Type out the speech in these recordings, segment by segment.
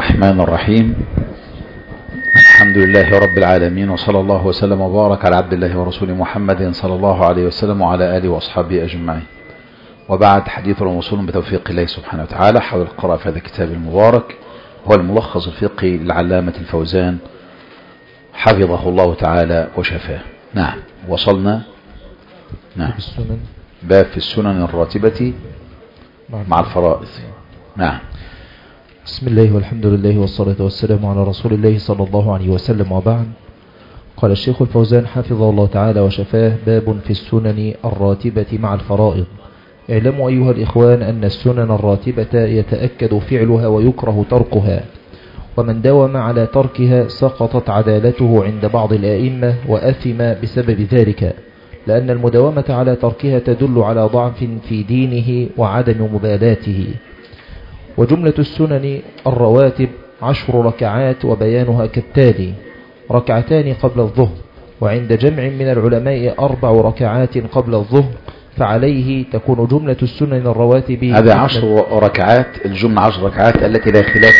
الرحمن الرحيم. الحمد لله رب العالمين، وصلى الله وسلم وبارك على عبد الله ورسوله محمد صلى الله عليه وسلم وعلى آله وأصحابه أجمعين. وبعد، حديث وصول بتوفيق الله سبحانه وتعالى حول القراءة في هذا الكتاب المبارك، هو الملخص الفقهي للعلامة الفوزان حفظه الله تعالى وشفاه. نعم، وصلنا. نعم، باب في السنن الراتبة مع الفرائض. نعم. بسم الله والحمد لله والصلاة والسلام على رسول الله صلى الله عليه وسلم، وبعد. قال الشيخ الفوزان حفظه الله تعالى وشفاه: باب في السنن الراتبة مع الفرائض. اعلموا أيها الإخوان أن السنن الراتبة يتأكد فعلها ويكره تركها، ومن داوم على تركها سقطت عدالته عند بعض الآئمة وأثم بسبب ذلك، لأن المداومة على تركها تدل على ضعف في دينه وعدم مبالاته. وجملة السنن الرواتب 10 ركعات، وبيانها كالتالي: ركعتان قبل الظهر، وعند جمع من العلماء 4 ركعات قبل الظهر، فعليه تكون جملة السنن الرواتب هذا 10 ركعات. الجملة 10 ركعات التي لا خلاف،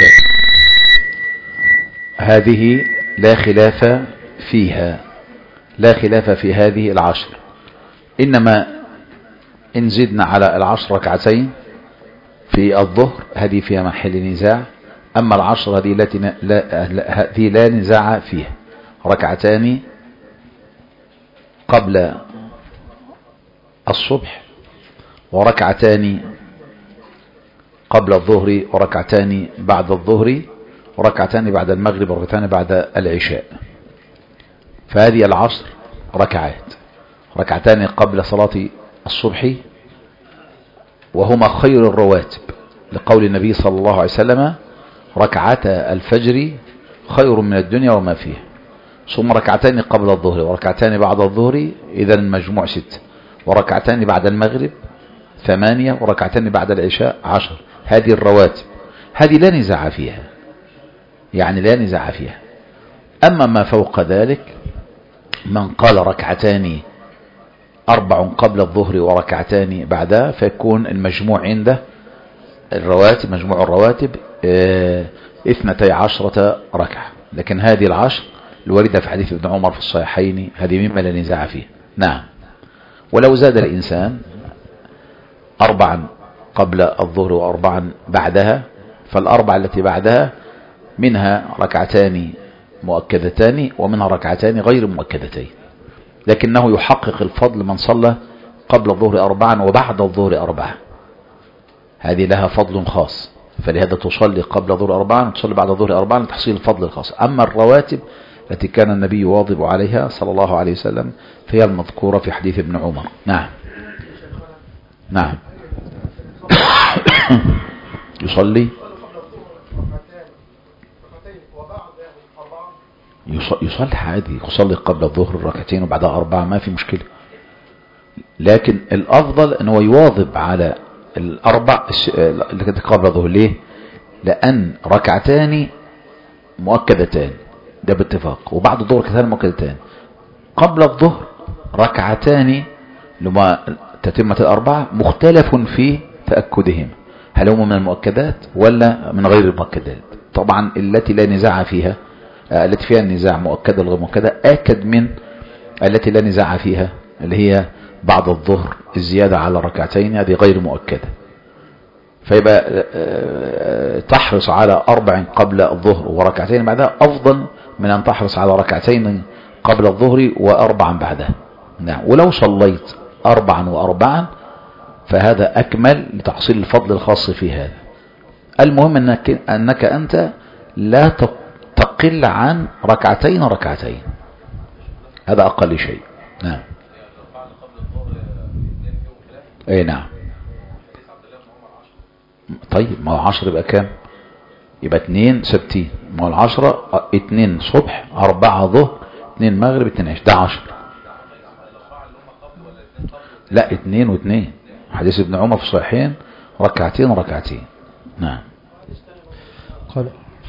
هذه لا خلاف فيها، لا خلاف في هذه 10. إنما إن زدنا على 10 ركعتين في الظهر هذه فيها محل نزاع. أما 10 هذه التي لا نزاع فيها. ركعتان قبل الصبح، وركعتان قبل الظهر، وركعتان بعد الظهر، وركعتان بعد المغرب، وركعتان بعد العشاء. فهذه 10 ركعات. ركعتان قبل صلاة الصبح وهما خير الرواتب، لقول النبي صلى الله عليه وسلم: ركعتا الفجر خير من الدنيا وما فيها. ثم ركعتان قبل الظهر، وركعتان بعد الظهر، إذا المجموع 6، وركعتان بعد المغرب 8، وركعتان بعد العشاء 10. هذه الرواتب، هذه لا نزاع فيها، يعني لا نزاع فيها. أما ما فوق ذلك، من قال ركعتان 4 قبل الظهر وركعتان بعدها، فيكون المجموع عنده الرواتب، مجموع الرواتب 12 ركعة. لكن هذه 10 الواردة في حديث ابن عمر في الصحيحين، هذه مما لا نزاع فيه. نعم. ولو زاد الإنسان 4 قبل الظهر و4 بعدها، فال4 التي بعدها منها ركعتان مؤكدتان، ومنها ركعتان غير مؤكدتين، لكنه يحقق الفضل من صلى قبل الظهر 4 وبعد الظهر 4. هذه لها فضل خاص، فلهذا تصلي قبل الظهر 4 وتصلي بعد الظهر 4 لتحصيل الفضل الخاص. أما الرواتب التي كان النبي يواظب عليها صلى الله عليه وسلم فهي المذكورة في حديث ابن عمر. نعم. نعم. يصلي عادي، يصلي قبل الظهر ركعتين وبعدها 4، ما في مشكلة. لكن الأفضل أنه يواظب على 4 اللي كانت قبل الظهر. ليه؟ لأن ركعتان مؤكدتان، ده باتفاق، وبعد الظهر ركعتان مؤكدتان. قبل الظهر ركعتان لما تتمة 4 مختلف في تأكدهم، هل هم من المؤكدات ولا من غير المؤكدات. طبعا التي لا نزاع فيها، التي فيها النزاع مؤكدة وغير مؤكدة، أكد من التي لا نزاع فيها، اللي هي بعد الظهر الزيادة على ركعتين، هذه غير مؤكدة. فيبقى تحرص على 4 قبل الظهر وركعتين بعدها أفضل من أن تحرص على ركعتين قبل الظهر و4 بعدها. نعم. ولو صليت 4 و4 فهذا أكمل لتحصيل الفضل الخاص في هذا. المهم أنك أنت لا تقل عن ركعتين، هذا أقل شيء. نعم. اي نعم. طيب، ما هو 10 يبقى كام؟ يبقى 2 ثابتين. ما هو 10 2 صبح 4 ظهر 2 مغرب 2 عشاء، ده 10. لا، 2 و2. حديث ابن عمر في الصحيحين ركعتين. نعم. قال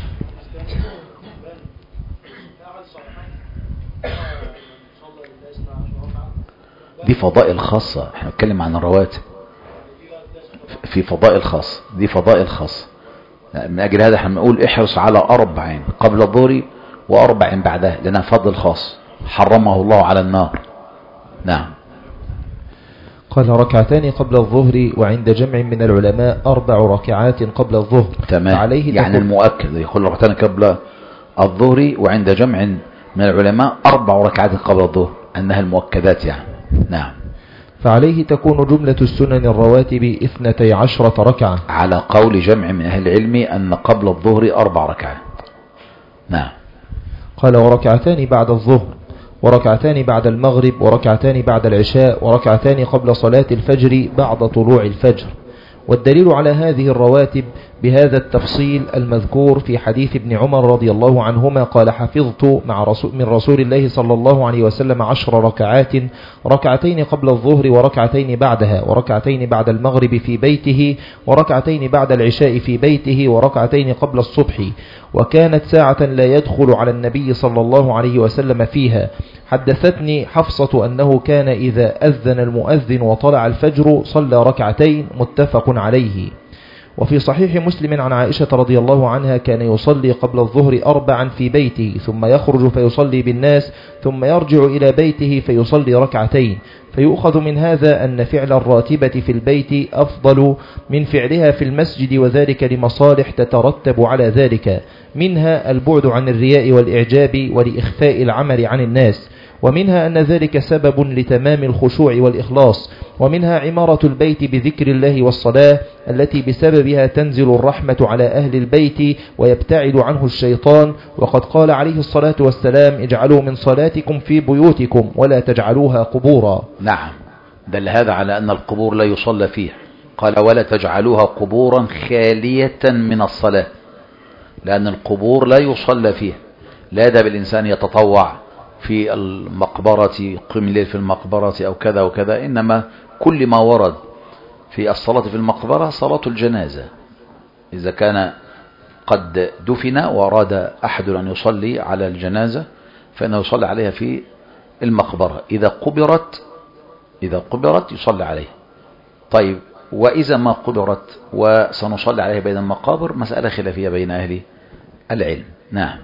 دي فضائل خاصة، احنا نتكلم عن الرواتب في فضائل خاصة، دي فضائل خاصة. من أجل هذا احنا بنقول احرص على 4 قبل الظهر و4 بعدها، لأنها فضل خاص حرمه الله على النار. نعم. قال: ركعتان قبل الظهر، وعند جمع من العلماء 4 ركعات قبل الظهر. تمام. يعني المؤكد يقول ركعتان قبل الظهر، وعند جمع من العلماء 4 ركعات قبل الظهر، أنها المؤكدات يعني. نعم. فعليه تكون جملة السنن الرواتب 12 ركعة، على قول جمع من أهل العلم أن قبل الظهر 4 ركعات. نعم. قال: وركعتان بعد الظهر، وركعتان بعد المغرب، وركعتان بعد العشاء، وركعتان قبل صلاة الفجر بعد طلوع الفجر. والدليل على هذه الرواتب بهذا التفصيل المذكور في حديث ابن عمر رضي الله عنهما قال: حفظت من رسول الله صلى الله عليه وسلم 10 ركعات، ركعتين قبل الظهر وركعتين بعدها، وركعتين بعد المغرب في بيته، وركعتين بعد العشاء في بيته، وركعتين قبل الصبح. وكانت ساعة لا يدخل على النبي صلى الله عليه وسلم فيها. حدثتني حفصة أنه كان إذا أذن المؤذن وطلع الفجر صلى ركعتين، متفق عليه. وفي صحيح مسلم عن عائشة رضي الله عنها كان يصلي قبل الظهر 4 في بيته، ثم يخرج فيصلي بالناس، ثم يرجع إلى بيته فيصلي ركعتين. فيؤخذ من هذا أن فعل الراتبة في البيت أفضل من فعلها في المسجد، وذلك لمصالح تترتب على ذلك، منها البعد عن الرياء والإعجاب ولإخفاء العمل عن الناس، ومنها أن ذلك سبب لتمام الخشوع والإخلاص، ومنها عمارة البيت بذكر الله والصلاة التي بسببها تنزل الرحمة على أهل البيت ويبتعد عنه الشيطان. وقد قال عليه الصلاة والسلام: اجعلوا من صلاتكم في بيوتكم ولا تجعلوها قبورا. نعم. دل هذا على أن القبور لا يصلى فيها. قال: ولا تجعلوها قبورا خالية من الصلاة، لأن القبور لا يصلى فيها. لا يذهب الإنسان يتطوع في المقبرة، قم الليل في المقبرة أو كذا وكذا، إنما كل ما ورد في الصلاة في المقبرة صلاة الجنازة. إذا كان قد دفن وأراد أحد أن يصلي على الجنازة فإنه يصلي عليها في المقبرة. إذا قبرت يصلي عليها. طيب، وإذا ما قبرت وسنصلي عليها بين المقابر، مسألة خلافية بين أهل العلم. نعم.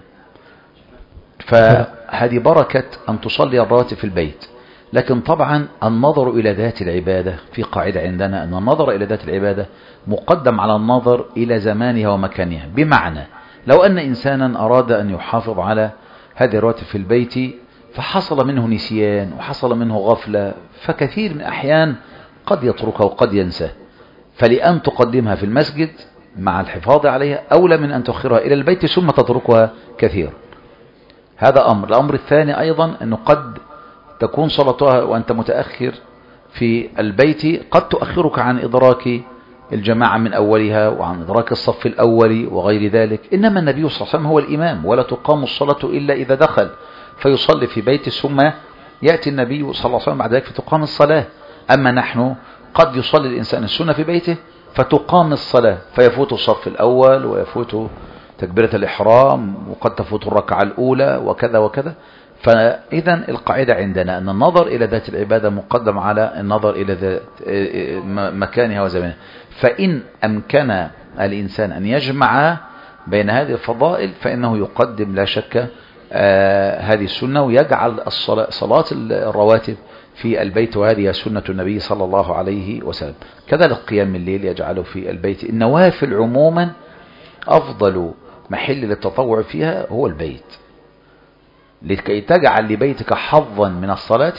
فهذه بركة أن تصلي الرواتب في البيت. لكن طبعا النظر إلى ذات العبادة، في قاعدة عندنا أن النظر إلى ذات العبادة مقدم على النظر إلى زمانها ومكانها. بمعنى لو أن إنسانا أراد أن يحافظ على هذه الرواتب في البيت فحصل منه نسيان وحصل منه غفلة، فكثير من الأحيان قد يتركها وقد ينسى، فلأن تقدمها في المسجد مع الحفاظ عليها أولى من أن تؤخرها إلى البيت ثم تتركها كثيرا. هذا أمر. الأمر الثاني أيضا أنه قد تكون صلاتها وأنت متأخر في البيت قد تؤخرك عن إدراك الجماعة من أولها وعن إدراك الصف الأول وغير ذلك. إنما النبي صلى الله عليه وسلم هو الإمام، ولا تقام الصلاة إلا إذا دخل فيصلي في بيته، ثم يأتي النبي صلى الله عليه وسلم بعد ذلك فتقام الصلاة. أما نحن قد يصلي الإنسان السنة في بيته فتقام الصلاة، فيفوت الصف الأول ويفوت تكبيرة الإحرام وقد تفوت الركعة الأولى وكذا وكذا. فإذا القاعدة عندنا أن النظر إلى ذات العبادة مقدم على النظر إلى ذات مكانها وزمانها. فإن أمكن الإنسان أن يجمع بين هذه الفضائل فإنه يقدم لا شك هذه السنة ويجعل صلاة الرواتب في البيت، وهذه سنة النبي صلى الله عليه وسلم. كذلك قيام الليل يجعله في البيت. النوافل عموما أفضل محل للتطوع فيها هو البيت، لكي تجعل لبيتك حظا من الصلاة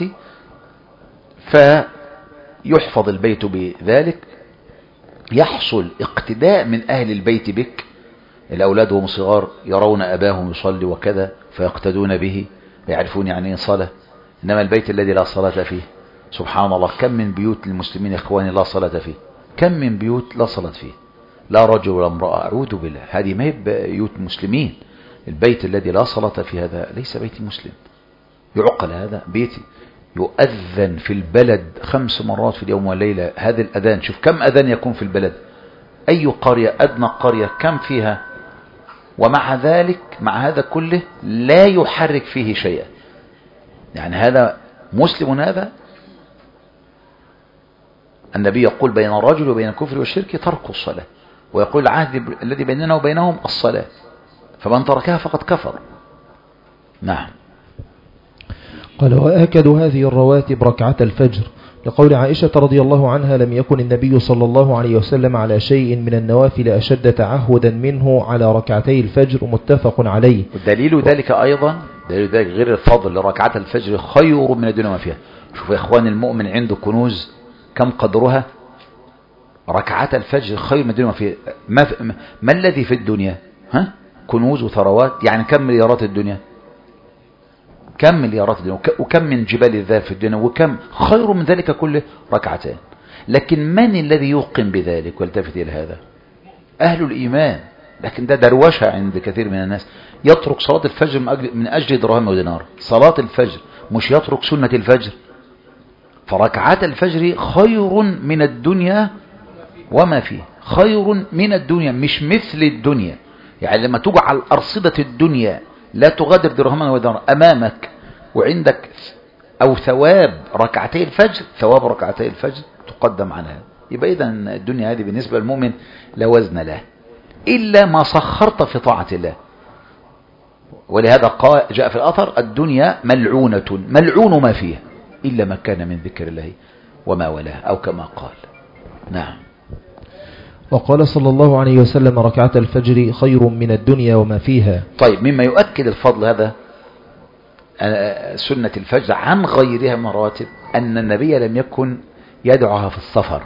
فيحفظ البيت بذلك، يحصل اقتداء من أهل البيت بك. الأولاد وهم صغار يرون أباهم يصلي وكذا فيقتدون به، يعرفون يعني صلاة. إنما البيت الذي لا صلاة فيه، سبحان الله، كم من بيوت المسلمين إخواني لا صلاة فيه، كم من بيوت لا صلاة فيه، لا رجل ولا امرأة، أعوذ بالله. هذه ما هي بيوت مسلمين. البيت الذي لا صلاة فيه هذا ليس بيت مسلم. يعقل هذا بيتي يؤذن في البلد 5 مرات في اليوم والليلة. هذا الأذان، شوف كم أذان يكون في البلد، أي قرية أدنى قرية كم فيها، ومع ذلك مع هذا كله لا يحرك فيه شيئا. يعني هذا مسلم. هذا النبي يقول بين الرجل وبين الكفر والشرك ترك الصلاة. ويقول العهد الذي بيننا وبينهم الصلاة، فمن تركها فقد كفر. نعم. قال وآكد هذه الرواتب ركعة الفجر، لقول عائشة رضي الله عنها لم يكن النبي صلى الله عليه وسلم على شيء من النوافل أشد تعهدا منه على ركعتي الفجر، متفق عليه. والدليل ذلك أيضا، دليل ذلك غير الفضل لركعة الفجر خير من الدنيا وما فيها. شوف يا إخوان، المؤمن عنده كنوز كم قدرها؟ ركعة الفجر خير من الدنيا وما فيها. ما الذي في الدنيا؟ كنوز وثروات، يعني كم مليارات الدنيا؟ كم مليارات الدنيا، وكم من جبال الذهب في الدنيا، وكم خير من ذلك كله ركعتين. لكن من الذي يوقن بذلك ويلتفت إلى هذا؟ أهل الإيمان. لكن ده دروشة عند كثير من الناس، يترك صلاة الفجر من أجل درهم ودينار. صلاة الفجر مش يترك سنة الفجر. فركعات الفجر خير من الدنيا وما فيه، خير من الدنيا مش مثل الدنيا. يعني لما تجعل أرصدة الدنيا لا تغادر درهما ودينار أمامك، وعندك أو ثواب ركعتي الفجر، ثواب ركعتي الفجر تقدم عنها، يبقى إذا الدنيا هذه بالنسبة للمؤمن لا وزن له إلا ما سخرت في طاعة الله. ولهذا قال جاء في الأثر الدنيا ملعونة، ملعون ما فيها إلا ما كان من ذكر الله وما ولاه، أو كما قال. نعم. وقال صلى الله عليه وسلم ركعة الفجر خير من الدنيا وما فيها. طيب، مما يؤكد الفضل هذا سنة الفجر عن غيرها من رواتب أن النبي لم يكن يدعوها في السفر.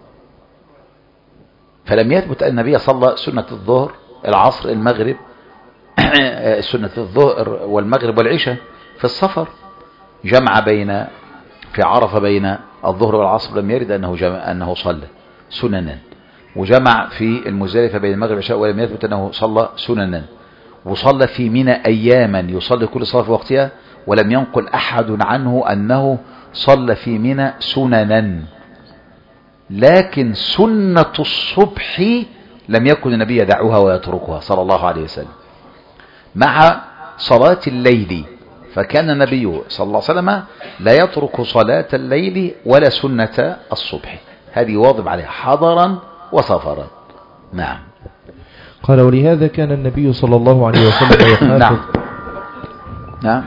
فلم يثبت أن النبي صلى سنة الظهر العصر المغرب سنة الظهر والمغرب والعشاء في السفر. جمع بين في عرفة بين الظهر والعصر، لم يرد أنه صلى سننا. وجمع في المزدلفة بين المغرب والعشاء، ولم يثبت أنه صلى سننا. وصلى في منى أياما يصلي كل صلاة في وقتها، ولم ينقل أحد عنه أنه صلى في منى سننا. لكن سنة الصبح لم يكن النبي يدعوها ويتركها صلى الله عليه وسلم مع صلاة الليل. فكان النبي صلى الله عليه وسلم لا يترك صلاة الليل ولا سنة الصبح، هذه واظب عليها حضرا وسفرا. نعم. قال ولهذا كان النبي صلى الله عليه وسلم يحافظ. نعم. نعم.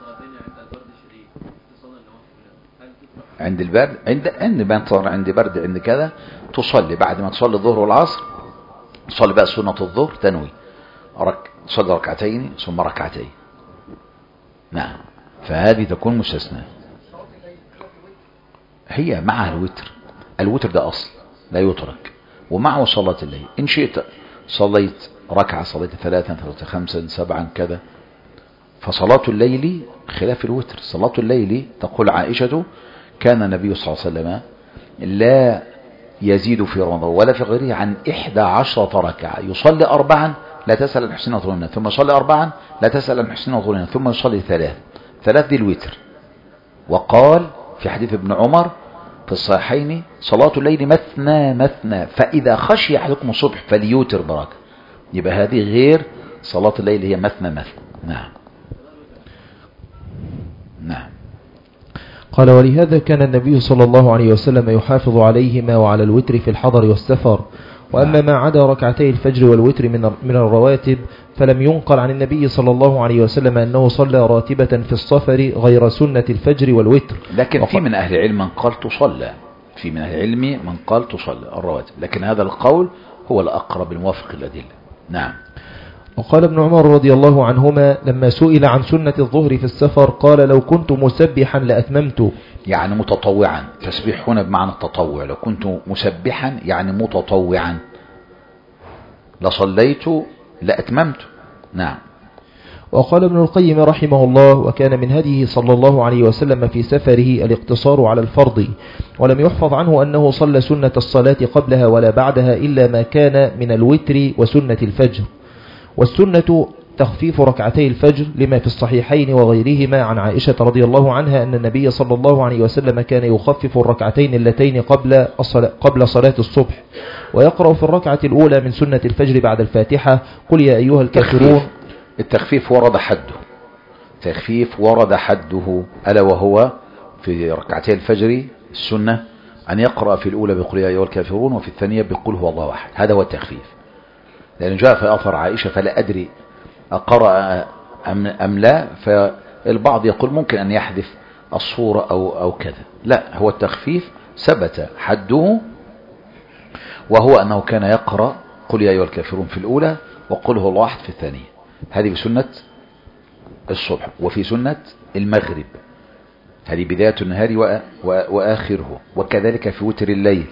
عند البرد، عند برد، عند كذا تصلي بعد ما تصلي الظهر والعصر، تصلي بقى سنة الظهر، تنوي تصلي ركعتين ثم ركعتين. نعم. فهذه تكون مستثنى، هي مع الوتر. الوتر ده أصل لا يترك، ومعه صلاة الليل. إن شئت صليت ركعة، صليت 3 صليت 5 7 كذا. فصلاة الليل خلاف الوتر. صلاة الليل تقول عائشة كان النبي صلى الله عليه وسلم لا يزيد في رمضان ولا في غيره عن 11 ركعة. يصلي 4 لا تسأل عن حسنين وطولنا، ثم يصلي 4 لا تسأل عن حسنين وطولنا، ثم يصلي 3 دي الوتر. وقال في حديث ابن عمر في الصحيحين صلاة الليل مثنى مثنى، فإذا خشي أحدكم الصبح فليوتر بركة. يبقى هذه غير صلاة الليل، هي مثنى مثنى. نعم. نعم. قال ولهذا كان النبي صلى الله عليه وسلم يحافظ عليهما وعلى الوتر في الحضر والسفر. وأما ما عدا ركعتي الفجر والوتر من الرواتب فلم ينقل عن النبي صلى الله عليه وسلم أنه صلى راتبة في السفر غير سنة الفجر والوتر. لكن في من أهل العلم من قال تصلى، في من أهل العلم من قال تصلى الرواتب، لكن هذا القول هو الأقرب الموافق للأدلة. نعم. وقال ابن عمر رضي الله عنهما لما سئل عن سنة الظهر في السفر قال لو كنت مسبحا لأتممت. يعني متطوعا. تسبيح هنا بمعنى التطوع. لو كنت مسبحا يعني متطوعا لصليت لأتممت. نعم. وقال ابن القيم رحمه الله وكان من هديه صلى الله عليه وسلم في سفره الاقتصار على الفرض، ولم يحفظ عنه أنه صلى سنة الصلاة قبلها ولا بعدها إلا ما كان من الوتر وسنة الفجر. والسنة تخفيف ركعتي الفجر لما في الصحيحين وغيرهما عن عائشة رضي الله عنها أن النبي صلى الله عليه وسلم كان يخفف الركعتين اللتين قبل صلاة الصبح، ويقرأ في الركعة الأولى من سنة الفجر بعد الفاتحة قل يا أيها الكافرون. التخفيف ورد حده، تخفيف ورد حده، ألا وهو في ركعتي الفجر السنة أن يقرأ في الأولى بقل يا أيها الكافرون وفي الثانية بقل هو الله أحد. هذا هو التخفيف. لأن جاء في أثر عائشة فلا أدري أقرأ أم لا، فالبعض يقول ممكن أن يحذف الصورة أو كذا. لا، هو التخفيف ثبت حده، وهو أنه كان يقرأ قل يا أيها الكافرون في الأولى وقل هو الله أحد في الثانية. هذه بسنة الصبح. وفي سنة المغرب، هذه بداية النهار وآخره. وكذلك في وتر الليل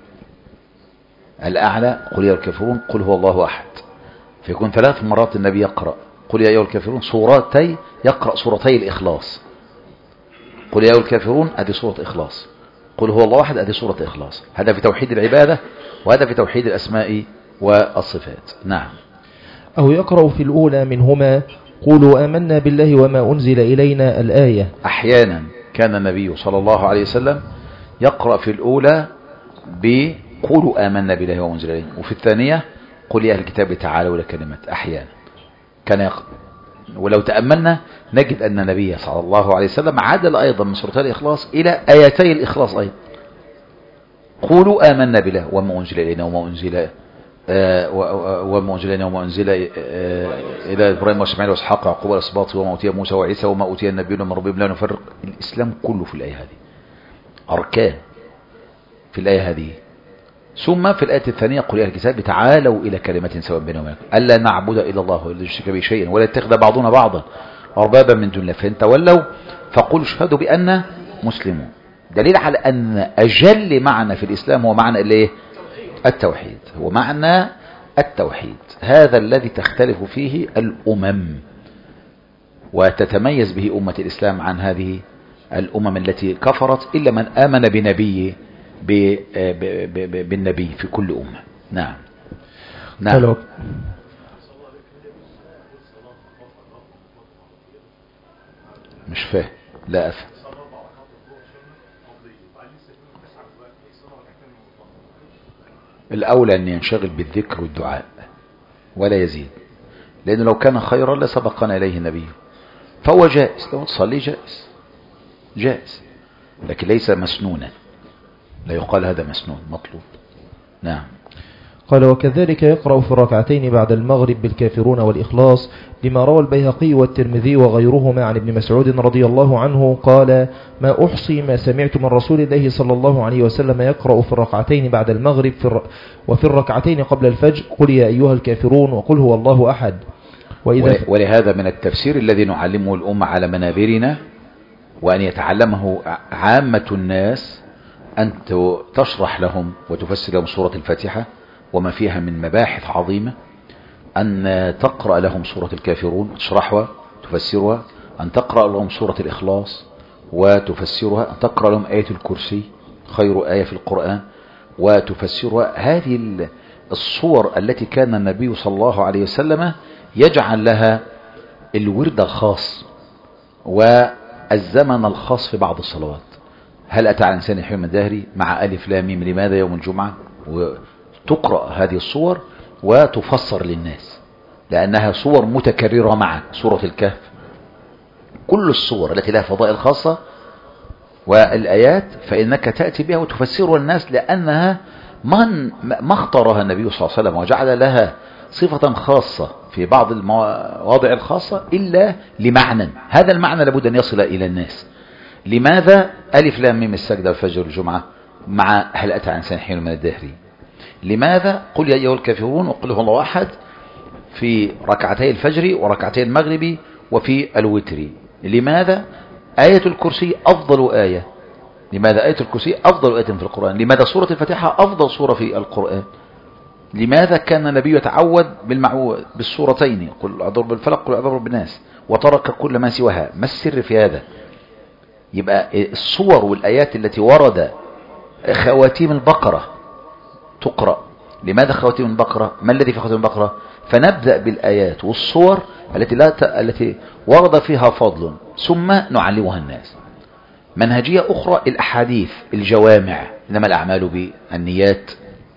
الأعلى قل يا الكافرون قل هو الله أحد، فيكون 3 مرات النبي يقرأ قل يا أيها الكافرون يقرأ سورتي الإخلاص. قل يا أيها الكافرون هذه سورة إخلاص، قل هو الله أحد هذه سورة إخلاص. هذا في توحيد العبادة، وهذا في توحيد الأسماء والصفات. نعم. أو يقرأ في الأولى منهما قولوا آمنا بالله وما أنزل إلينا الآية. أحيانا كان النبي صلى الله عليه وسلم يقرأ في الأولى بقولوا آمنا بالله وما أنزل إلينا، وفي الثانية قل يا أهل الكتاب تعالوا إلى كلمة. أحيانا كان يقرأ. ولو تأملنا نجد أن النبي صلى الله عليه وسلم عدل أيضا من سورة الإخلاص إلى آيتي الإخلاص أيضا. قولوا آمنا بالله وما أنزل إلينا وما أنزل إلينا وما أنزل إلى إبراهيم وإسماعيل وإسحاق ويعقوب والأسباط وما أوتي موسى وعيسى وما أوتي النبيون من ربهم لا نفرق. الإسلام كله في الآية هذه أركان في الآية هذه. ثم في الآية الثانية قل يا أهل الكتاب تعالوا إلى كلمة سواء بيننا وبينكم ألا نعبد إلا الله ولا نشرك به شيئا ولا يتخذ بعضنا بعضا أربابا من دون الله فإن تولوا فقولوا اشهدوا بأننا مسلمون. دليل على أن أجل معنى في الإسلام هو معنى الايه؟ التوحيد. هو معنى التوحيد، هذا الذي تختلف فيه الأمم وتتميز به أمة الإسلام عن هذه الأمم التي كفرت إلا من آمن بالنبي في كل أمة. نعم. نعم. مش فاهم، لا أفهم. الأولى أن ينشغل بالذكر والدعاء ولا يزيد، لأنه لو كان خيرا لسبقنا إليه النبي. فهو جائز، لو تصلي جائز لكن ليس مسنونا، لا يقال هذا مسنون مطلوب. نعم. قال وكذلك يقرأ في الركعتين بعد المغرب بالكافرون والإخلاص لما روى البيهقي والترمذي وغيرهما عن ابن مسعود رضي الله عنه قال ما أحصي ما سمعت من رسول الله صلى الله عليه وسلم يقرأ في الركعتين بعد المغرب وفي الركعتين قبل الفجر قل يا أيها الكافرون وقل هو الله أحد. ولهذا من التفسير الذي نعلمه الأمة على منابرنا وأن يتعلمه عامة الناس أن تشرح لهم وتفسر لهم سورة الفاتحة وما فيها من مباحث عظيمة، أن تقرأ لهم سورة الكافرون وتشرحها تفسرها، أن تقرأ لهم سورة الإخلاص وتفسرها، أن تقرأ لهم آية الكرسي خير آية في القرآن وتفسرها. هذه الصور التي كان النبي صلى الله عليه وسلم يجعل لها الورد الخاص والزمن الخاص في بعض الصلوات. هل أتى على إنسان حين الدهري مع ألف لام ميم لماذا يوم الجمعة، وتقرأ هذه الصور وتفسر للناس لأنها صور متكررة معا. سورة الكهف كل الصور التي لها فضائل خاصة والآيات فإنك تأتي بها وتفسرها للناس، لأنها ما اختارها النبي صلى الله عليه وسلم وجعل لها صفة خاصة في بعض المواضع الخاصة إلا لمعنى. هذا المعنى لابد أن يصل إلى الناس. لماذا ألف لام ميم السجدة والفجر والجمعة مع هل أتى عن إنسان حين من الدهر؟ لماذا قل يا أيها الكافرون وقل هو الله أحد في ركعتي الفجر وركعتي المغرب وفي الوتر؟ لماذا آية الكرسي أفضل آية؟ لماذا آية الكرسي أفضل آية في القرآن؟ لماذا سورة الفاتحة أفضل سورة في القرآن؟ لماذا كان النبي يتعوذ بالسورتين قل أعوذ بالفلق قل أعوذ بالناس وترك كل ما سواها؟ ما السر في هذا؟ يبقى الصور والآيات التي ورد خواتيم البقرة تقرأ. لماذا خواتيم البقرة؟ ما الذي في خواتيم البقرة؟ فنبدأ بالآيات والصور التي ورد فيها فضل ثم نعلمها الناس. منهجية أخرى الأحاديث الجوامع إنما الأعمال بالنيات،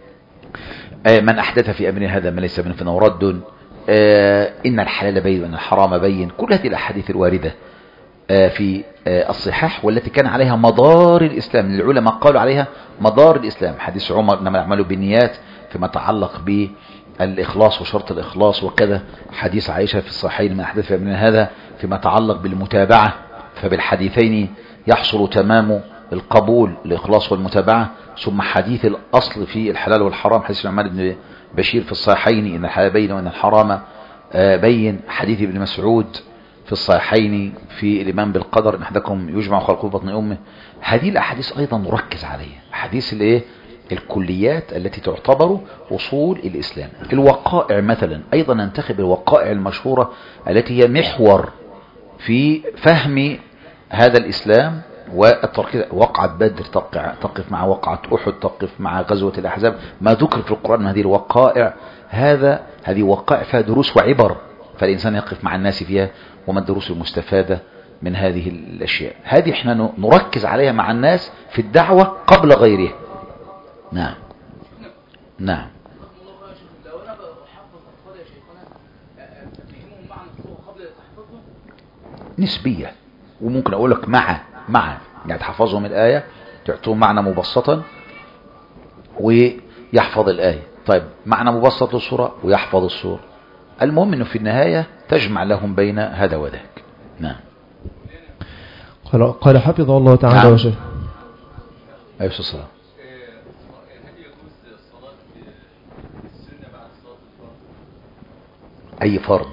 من أحدث في أمر هذا ما ليس منه فإنه رد، إن الحلال بين وإن الحرام بين، كل هذه الأحاديث الواردة في الصحاح والتي كان عليها مدار الإسلام. العلماء قالوا عليها مدار الإسلام. حديث عمر إنما الأعمال بالنيات فيما يتعلق بالإخلاص وشرط الإخلاص وكذا. حديث عائشة في الصحيحين من أحداث من هذا فيما يتعلق بالمتابعة، فبالحديثين يحصل تمام القبول الإخلاص والمتابعة. ثم حديث الأصل في الحلال والحرام، حديث النعمان بن بشير في الصحيحين إن الحلال بين وإن الحرام بين. حديث ابن مسعود في الصحيحين في الإيمان بالقدر إن أحدكم يجمع خلقه في بطن أمه. هذه الأحاديث أيضا نركز عليها، أحاديث الكليات التي تعتبر أصول الإسلام. الوقائع مثلا أيضا ننتخب الوقائع المشهورة التي هي محور في فهم هذا الإسلام والتركيز. وقعة بدر تقف مع وقعة أحد، تقف مع غزوة الأحزاب، ما ذكر في القرآن من هذه الوقائع. هذه وقائع فيها دروس وعبر، فالإنسان يقف مع الناس فيها. وما الدروس المستفادة من هذه الأشياء؟ هذه احنا نركز عليها مع الناس في الدعوة قبل غيرها. نعم نعم. نسبية، وممكن أقول لك مع يعني تحفظهم الآية تعطوهم معنى مبسطا ويحفظ الآية. طيب معنى مبسط للصورة ويحفظ الصورة. المهم أنه في النهاية تجمع لهم بين هذا وذاك. نعم. قال حفظه الله تعالى نعم. وشفاه. أيها الصلاة أي فرض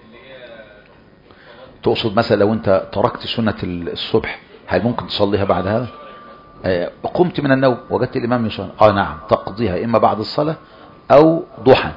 تقصد مثلا لو أنت تركت سنة الصبح هل ممكن تصليها بعد هذا؟ قمت من النوم وجدت الإمام يصلي، نعم تقضيها إما بعد الصلاة أو ضحى.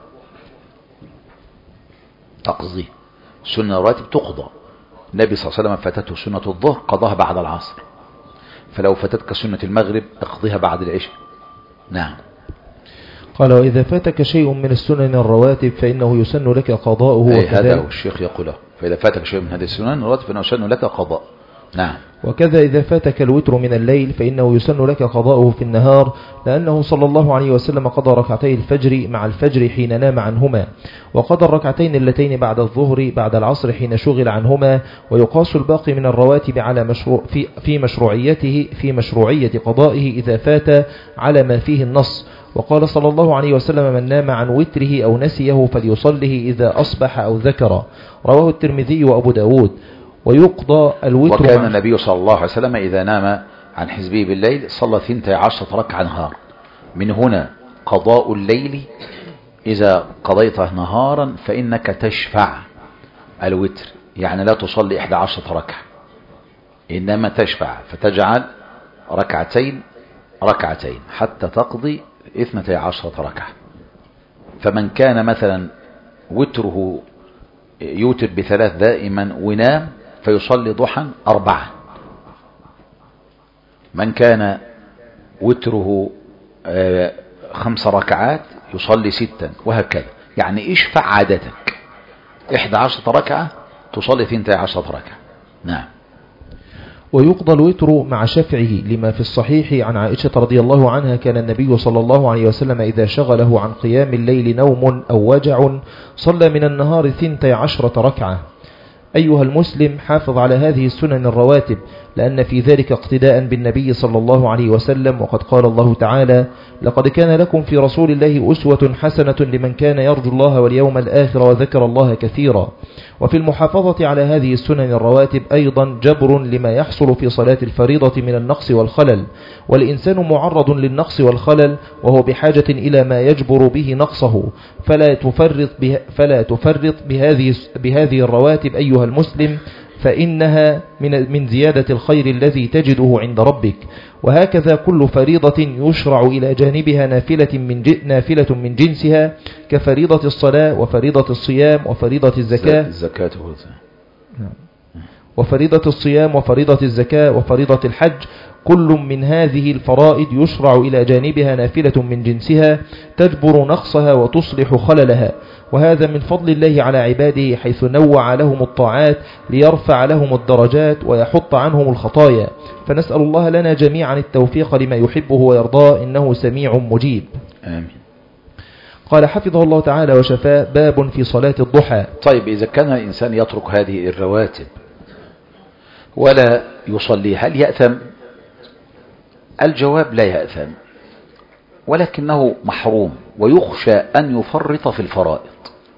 تقضي سنة الراتب تقضى. النبي صلى الله عليه وسلم فاتته سنة الظهر قضاها بعد العصر، فلو فاتتك سنة المغرب اقضيها بعد العشاء. نعم. قال وإذا فاتك شيء من السنن الرواتب فإنه يسن لك قضاؤه. هذا هو الشيخ يقوله، فإذا فاتك شيء من هذه السنن الرواتب فإنه يسن لك قضاء. نعم. وكذا إذا فاتك الوتر من الليل فإنه يسن لك قضاؤه في النهار، لأنه صلى الله عليه وسلم قضى ركعتي الفجر مع الفجر حين نام عنهما، وقضى الركعتين اللتين بعد الظهر بعد العصر حين شغل عنهما. ويقاس الباقي من الرواتب على في مشروعية قضائه إذا فات على ما فيه النص. وقال صلى الله عليه وسلم من نام عن وتره أو نسيه فليصله إذا أصبح أو ذكر. رواه الترمذي وأبو داود. ويقضى الوتر. وكان النبي صلى الله عليه وسلم إذا نام عن حزبه بالليل صلى 12 ركعة نهار. من هنا قضاء الليل إذا قضيته نهارا فإنك تشفع الوتر، يعني لا تصلي 11 ركعة إنما تشفع فتجعل ركعتين حتى تقضي 12 ركعة. فمن كان مثلا وتره يوتر ب3 دائما ونام فيصلي ضحى 4. من كان وتره 5 ركعات يصلي 6 وهكذا. يعني اشفع عادتك 11 ركعة تصلي 12 ركعة. نعم. ويقضى الوتر مع شفعه لما في الصحيح عن عائشة رضي الله عنها كان النبي صلى الله عليه وسلم إذا شغله عن قيام الليل نوم أو وجع صلى من النهار 12 ركعة. أيها المسلم حافظ على هذه السنن الرواتب، لأن في ذلك اقتداء بالنبي صلى الله عليه وسلم. وقد قال الله تعالى لقد كان لكم في رسول الله أسوة حسنة لمن كان يرجو الله واليوم الآخر وذكر الله كثيرا. وفي المحافظة على هذه السنن الرواتب أيضا جبر لما يحصل في صلاة الفريضة من النقص والخلل، والإنسان معرض للنقص والخلل وهو بحاجة إلى ما يجبر به نقصه، فلا تفرط بهذه الرواتب أيها المسلم، فإنها من زيادة الخير الذي تجده عند ربك. وهكذا كل فريضة يشرع إلى جانبها نافلة من جنسها كفريضة الصلاة وفريضة الصيام وفريضة الزكاة وفريضة الصيام وفريضة الزكاة وفريضة الحج. كل من هذه الفرائض يشرع إلى جانبها نافلة من جنسها تجبر نقصها وتصلح خللها. وهذا من فضل الله على عباده حيث نوع لهم الطاعات ليرفع لهم الدرجات ويحط عنهم الخطايا. فنسأل الله لنا جميعا التوفيق لما يحبه ويرضاه إنه سميع مجيب. آمين. قال حفظه الله تعالى وشفاه باب في صلاة الضحى. طيب إذا كان الإنسان يترك هذه الرواتب ولا يصلي هل يأثم؟ الجواب لا يأثم، ولكنه محروم ويخشى أن يفرط في الفرائض.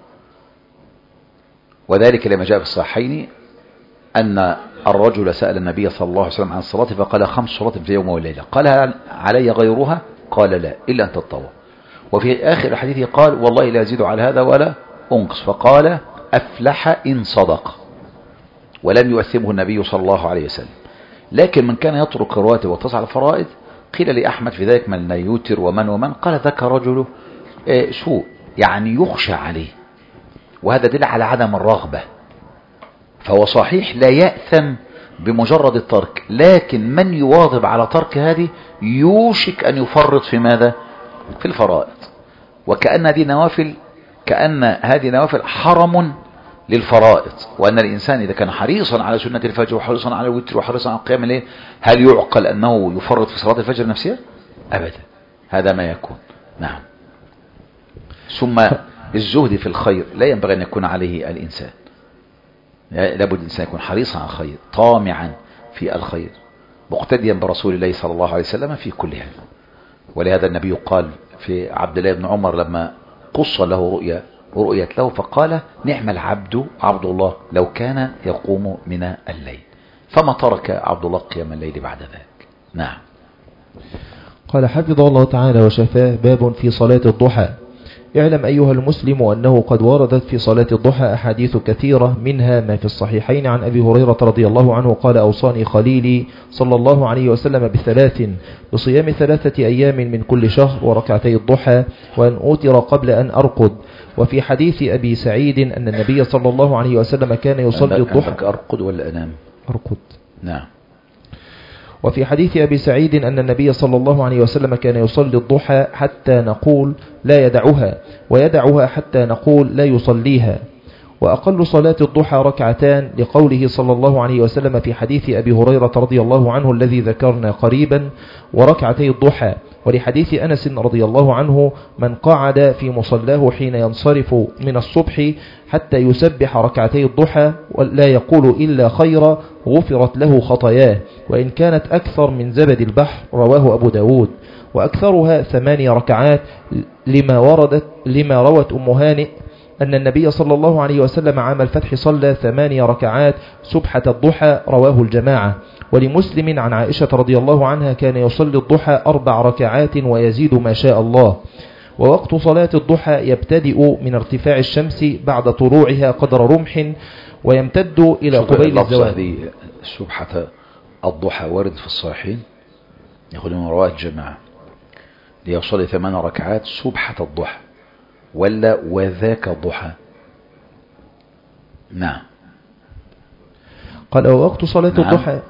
وذلك لما جاء في الصحيحين أن الرجل سأل النبي صلى الله عليه وسلم عن الصلاة فقال 5 صلوات في يوم وليلة، قال هل علي غيرها؟ قال لا إلا أن تتطوع. وفي آخر الحديث قال والله لا أزيد على هذا ولا أنقص، فقال أفلح إن صدق، ولم يؤثمه النبي صلى الله عليه وسلم. لكن من كان يترك الرواتب وتصل الفرائض قيل لأحمد في ذلك من لا يوتر ومن قال ذاك رجل سوء، يعني يخشى عليه، وهذا دل على عدم الرغبة. فهو صحيح لا يأثم بمجرد الترك، لكن من يواظب على ترك هذه يوشك أن يفرط في ماذا؟ في الفرائض. وكأن هذه نوافل حرم للفرائض، وأن الإنسان إذا كان حريصا على سنة الفجر وحريصا على الوتر وحريصا على قيام الليل هل يعقل أنه يفرط في صلاة الفجر نفسها؟ أبدا، هذا ما يكون. نعم. ثم الزهد في الخير لا ينبغي أن يكون عليه الإنسان، لابد الإنسان يكون حريصا على الخير طامعا في الخير مقتديا برسول الله صلى الله عليه وسلم في كل هذا. ولهذا النبي قال في عبد الله بن عمر لما قص له رؤيت له فقال نعم العبد عبد الله لو كان يقوم من الليل، فما ترك عبد الله قيام الليل بعد ذلك. نعم. قال حفظه الله تعالى وشفاه. باب في صلاة الضحى. اعلم أيها المسلم أنه قد وردت في صلاة الضحى أحاديث كثيرة، منها ما في الصحيحين عن أبي هريرة رضي الله عنه قال أوصاني خليلي صلى الله عليه وسلم بثلاث: بصيام 3 أيام من كل شهر، وركعتي الضحى، وأن أوتر قبل أن أرقد. وفي حديث أبي سعيد أن النبي صلى الله عليه وسلم كان يصلي الضحى. أرقد ولا أنام؟ أرقد. نعم. وفي حديث أبي سعيد أن النبي صلى الله عليه وسلم كان يصلي الضحى حتى نقول لا يدعها، ويدعها حتى نقول لا يصليها. وأقل صلاة الضحى 2 ركعتان، لقوله صلى الله عليه وسلم في حديث أبي هريرة رضي الله عنه الذي ذكرنا قريبا: وركعتي الضحى. ولحديث أنس رضي الله عنه: من قعد في مصلاه حين ينصرف من الصبح حتى يسبح 2 ركعتي الضحى ولا يقول إلا خيرا غفرت له خطاياه، وإن كانت أكثر من زبد البحر. رواه أبو داود. وأكثرها 8 ركعات، لما روت أم هانئ أن النبي صلى الله عليه وسلم عام الفتح صلى 8 ركعات سبحة الضحى. رواه الجماعة. ولمسلم عن عائشة رضي الله عنها كان يصلي الضحى 4 ركعات ويزيد ما شاء الله. ووقت صلاة الضحى يبتدئ من ارتفاع الشمس بعد طلوعها قدر رمح، ويمتد إلى قبيل الزوال. سبحة الضحى وارد في الصحيحين، يقول من رواه الجماعة ليصلي 8 ركعات سبحة الضحى ولا وذاك الضحى. نعم. قال ووقت صلاة الضحى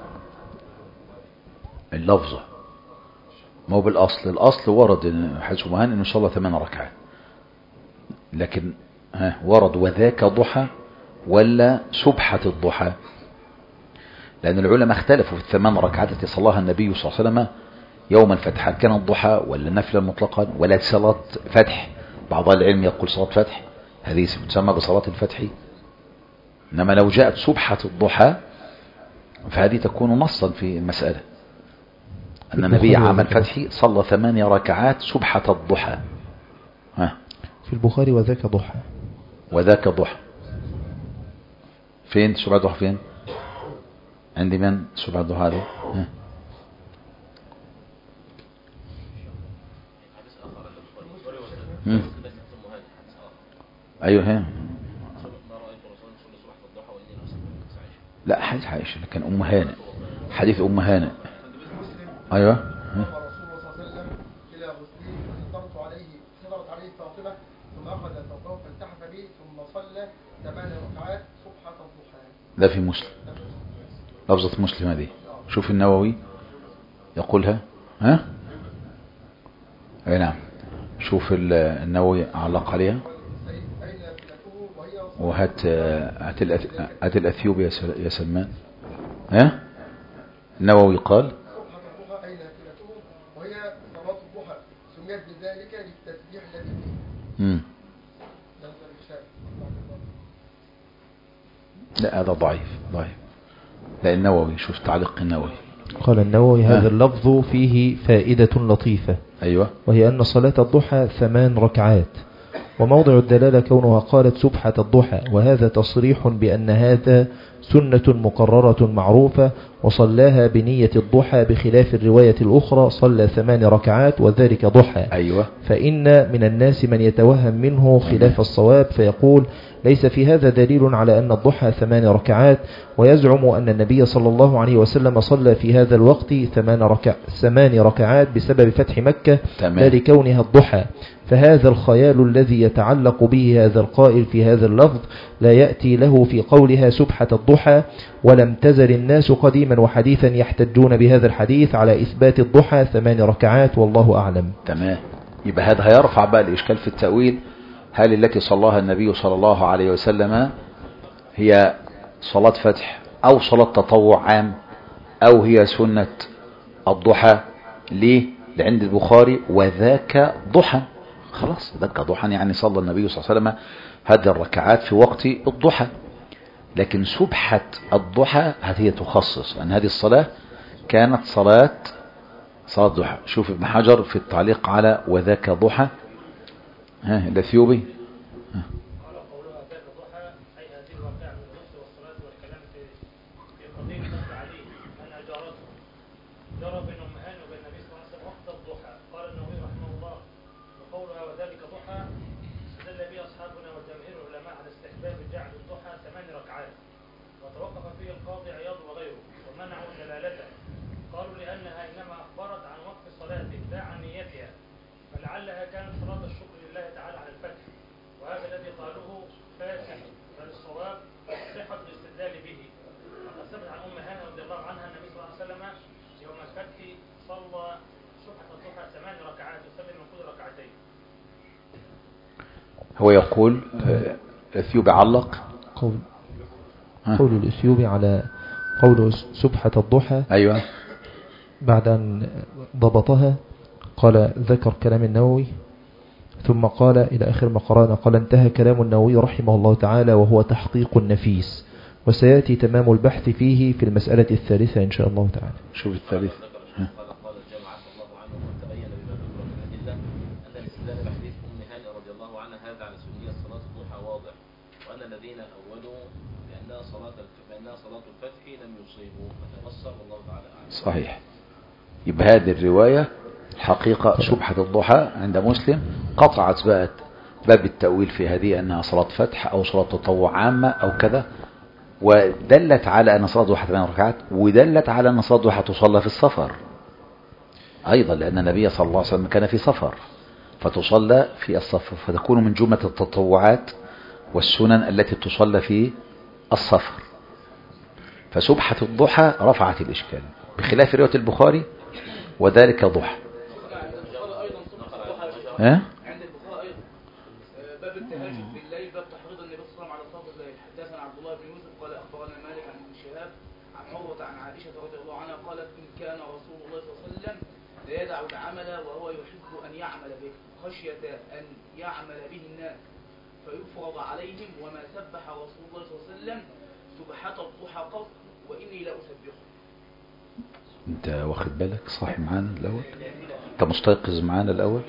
اللفظة ما هو بالأصل، الأصل ورد حيث مهان إنه صلى 8 ركعات، لكن ورد وذاك ضحى ولا سبحة الضحى، لأن العلماء اختلفوا في 8 ركعات التي صلاها النبي صلى الله عليه وسلم يوم الفتح، هل كانت ضحى ولا نفلا مطلقا ولا صلاة فتح. بعض العلم يقول صلاة فتح، هذه تسمى بصلاة الفتح. إنما لو جاءت سبحة الضحى فهذه تكون نصا في المسألة، أن النبي عام الفتح صلى 8 ركعات سبحة الضحى. في البخاري وذاك ضحى. وذاك ضحى فين؟ سبحة الضحى فين؟ عندي من سبحة الضحى هذه؟ أيوه هي. لا حديث عائشة لكن أم هانئ، حديث أم هانئ. أيوه. ده في مسلم، لفظة مسلم هذه. شوف النووي يقولها. أي نعم. شوف النووي علق عليها. وهات الأثيوب يا سلمان. النووي قال وهي صلاة الضحى سميت بذلك للتسبيح الذي فيه. لا هذا ضعيف. لا النووي، شوف تعليق النووي. قال النووي هذا اللفظ فيه فائدة لطيفة، أيوة، وهي أن صلاة الضحى 8 ركعات، وموضع الدلالة كونها قالت سبحة الضحى، وهذا تصريح بأن هذا سنة مقررة معروفة، وصلاها بنية الضحى بخلاف الرواية الأخرى صلى 8 ركعات وذلك ضحى. أيوة. فإن من الناس من يتوهم منه خلاف الصواب فيقول ليس في هذا دليل على أن الضحى 8 ركعات، ويزعم أن النبي صلى الله عليه وسلم صلى في هذا الوقت 8 ركعات بسبب فتح مكة لا لكونها الضحى. فهذا الخيال الذي يتعلق به هذا القائل في هذا اللفظ لا يأتي له في قولها سبحة الضحى، ولم تزل الناس قديما وحديثا يحتجون بهذا الحديث على إثبات الضحى 8 ركعات والله أعلم. تمام. يبقى هذا هيرفع بقى الإشكال في التأويل، هل التي صلاها النبي صلى الله عليه وسلم هي صلاة فتح أو صلاة تطوع عام أو هي سنة الضحى؟ ليه؟ لعند البخاري وذاك ضحى، خلاص ذاك ضحى يعني صلى النبي صلى الله عليه وسلم هذه الركعات في وقت الضحى. لكن سبحة الضحى هذه تخصص أن هذه الصلاة كانت صلاة ضحى. شوف ابن حجر في التعليق على وذاك ضحى، الأثيوبي هو يقول الأثيوبي علق قول الأثيوبي على قول سبحة الضحى. أيوة. بعد أن ضبطها قال ذكر كلام النووي ثم قال إلى آخر ما قرأنا قال انتهى كلام النووي رحمه الله تعالى وهو تحقيق نفيس، وسيأتي تمام البحث فيه في المسألة الثالثة إن شاء الله تعالى. شوف الثالث. صحيح. يبقى هذه الرواية الحقيقة سبحة الضحى عند مسلم قطعت باب التأويل في هذه أنها صلاة فتح أو صلاة تطوع عامة أو كذا، ودلت على أن صلاة ضحى 8 ركعات، ودلت على أن صلاة ضحى تصلى في السفر أيضا، لأن النبي صلى الله عليه وسلم كان في سفر فتصلى في السفر، فتكون من جملة التطوعات والسنن التي تصلى في السفر. فسبحة الضحى رفعت الإشكال بخلاف رواية البخاري وذلك ضحى. عند البخاري أيضا باب التهاجد بالليل، باب تحريض النبي صلى الله عليه وسلم على صلاة الليل. حدثنا عبد الله بن يوسف قال أخبرنا مالك عن ابن شهاب عن عروة عن عائشة رضي الله عنها قالت إن كان رسول الله صلى الله عليه وسلم لا يدع العمل وهو يحب أن يعمل به خشية أن يعمل به الناس فيفرض عليهم، وما سبح رسول الله صلى الله عليه وسلم سبحة الضحى قط وإني لا أسبحه. انت واخد بالك صاحي معانا الأول؟ انت مستيقظ معانا الأول؟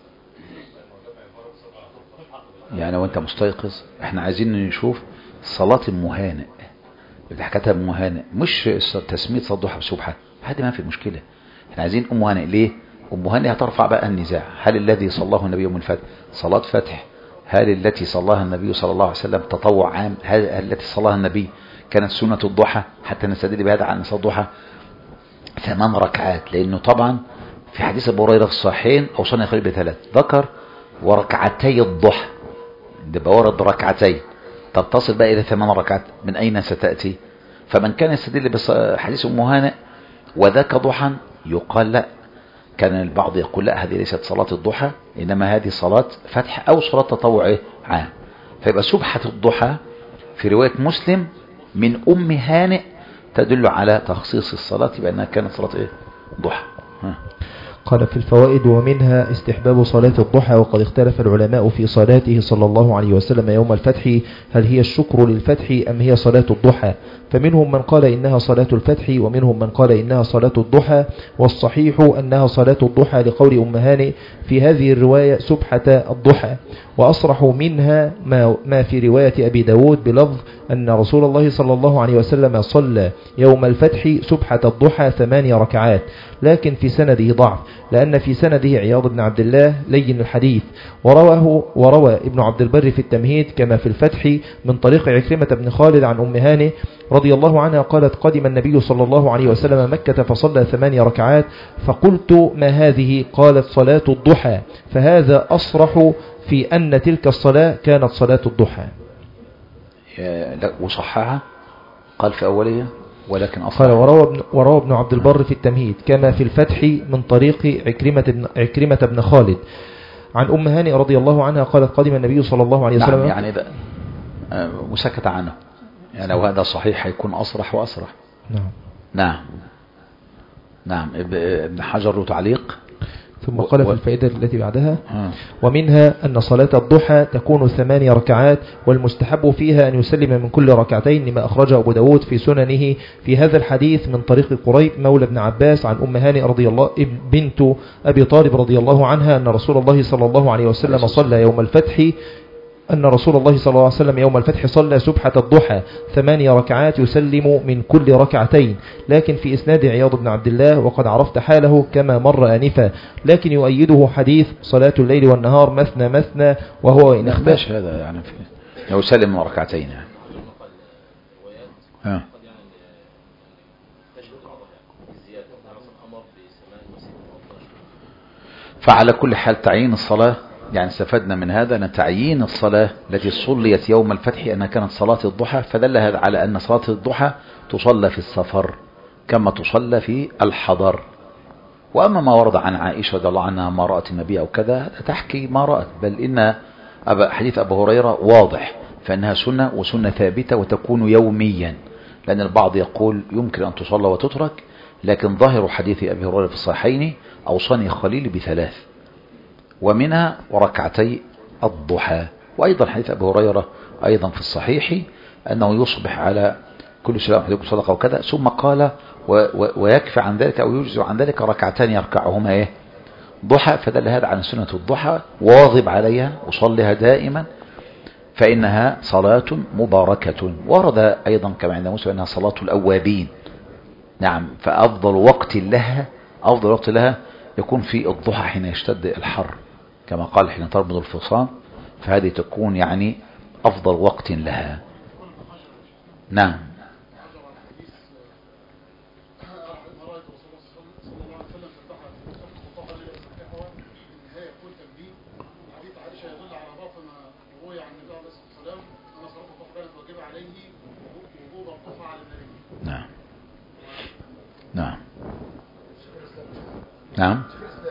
يعني وانت مستيقظ احنا عايزين نشوف صلاة المهانئ اللي حكتها ام هانئ، مش تسمية صلاة ضحى بسبحة، هذه ما في مشكلة. احنا عايزين ام هانئ. ليه؟ ام هانئ هترفع بقى النزاع، هل الذي صلاه النبي يوم الفتح صلاة فتح؟ هل التي صلاها النبي صلى الله عليه وسلم تطوع عام؟ هل التي صلاها النبي كانت سنة الضحى حتى نستدل بهذا عن صلاة الضحى 8 ركعات؟ لأنه طبعا في حديث أبو هريرة في الصحيحين أوصاني قريب ب3 ذكر وركعتي الضحى، ده ورد ركعتين، طب تصل بقى إلى 8 ركعات من أين ستأتي؟ فمن كان يستدل بحديث أم هانئ وذاك ضحى يقال لا، كان البعض يقول لا هذه ليست صلاة الضحى إنما هذه صلاة فتح أو صلاة تطوع عام. فيبقى سبحة الضحى في رواية مسلم من أم هانئ تدل على تخصيص الصلاة بأنها كانت صلاة ضحى. قال في الفوائد ومنها استحباب صلاة الضحى، وقد اختلف العلماء في صلاته صلى الله عليه وسلم يوم الفتح هل هي الشكر للفتح أم هي صلاة الضحى، فمنهم من قال إنها صلاة الفتح ومنهم من قال إنها صلاة الضحى، والصحيح أنها صلاة الضحى لقول أم هانئ في هذه الرواية سبحة الضحى. وأصرح منها ما في رواية أبي داود بلفظ أن رسول الله صلى الله عليه وسلم صلى يوم الفتح سبحة الضحى 8 ركعات، لكن في سنده ضعف، لأن في سنده عياض بن عبد الله لين الحديث، وروى ابن عبد البر في التمهيد كما في الفتح من طريق عكرمة بن خالد عن أم هانئ رضي الله عنها قالت قدم النبي صلى الله عليه وسلم مكة فصلى 8 ركعات، فقلت ما هذه؟ قالت صلاة الضحى، فهذا أصرح في أن تلك الصلاة كانت صلاة الضحى. وصحها قال في أولية ولكن قال وروى ابن عبد البر في التمهيد كما في الفتح من طريق عكرمة بن خالد عن أم هانئ رضي الله عنها قالت قدم النبي صلى الله عليه وسلم. نعم يعني وسكت عنه، يعني وهذا صحيح هيكون أصرح وأصرح. نعم ابن حجر له تعليق. ثم قال في الفائدة التي بعدها ومنها أن صلاة الضحى تكون 8 ركعات، والمستحب فيها أن يسلم من كل ركعتين، لما أخرجه أبو داود في سننه في هذا الحديث من طريق قريب مولى ابن عباس عن أم هانئ رضي الله بنت أبي طالب رضي الله عنها أن رسول الله صلى الله عليه وسلم صلى يوم الفتح صلى سبحة الضحى 8 ركعات يسلم من كل ركعتين، لكن في إسناد عياض بن عبد الله وقد عرفت حاله كما مر آنفا، لكن يؤيده حديث صلاة الليل والنهار مثنى مثنى، وهو إن اختش هذا يعني يسلم من ركعتين يعني. فعلى كل حال تعيين الصلاة، يعني استفدنا من هذا أن تعيين الصلاة التي صليت يوم الفتح أنها كانت صلاة الضحى، فدل هذا على أن صلاة الضحى تصلى في السفر كما تصلى في الحضر. وأما ما ورد عن عائشة رضي الله عنها ما رأت النبي أو كذا تحكي ما رأت، بل إن حديث أبو هريرة واضح فإنها سنة وسنة ثابتة وتكون يوميا، لأن البعض يقول يمكن أن تصلى وتترك، لكن ظاهر حديث أبي هريرة في الصحيحين أوصاني خليلي ب3 ومنها وركعتي الضحى. وأيضا حديث أبي هريرة أيضا في الصحيح أنه يصبح على كل سلام حديث صدقة وكذا، ثم قال ويكفي عن ذلك أو يجزي عن ذلك ركعتان يركعهما ضحى، فدل هذا عن سنة الضحى واظب عليها وصلها دائما فإنها صلاة مباركة. ورد أيضا كما عند مسلم أنها صلاة الأوابين. نعم، فأفضل وقت لها يكون في الضحى حين يشتد الحر كما قال حين تربض الفصام، فهذه تكون يعني أفضل وقت لها. نعم. نعم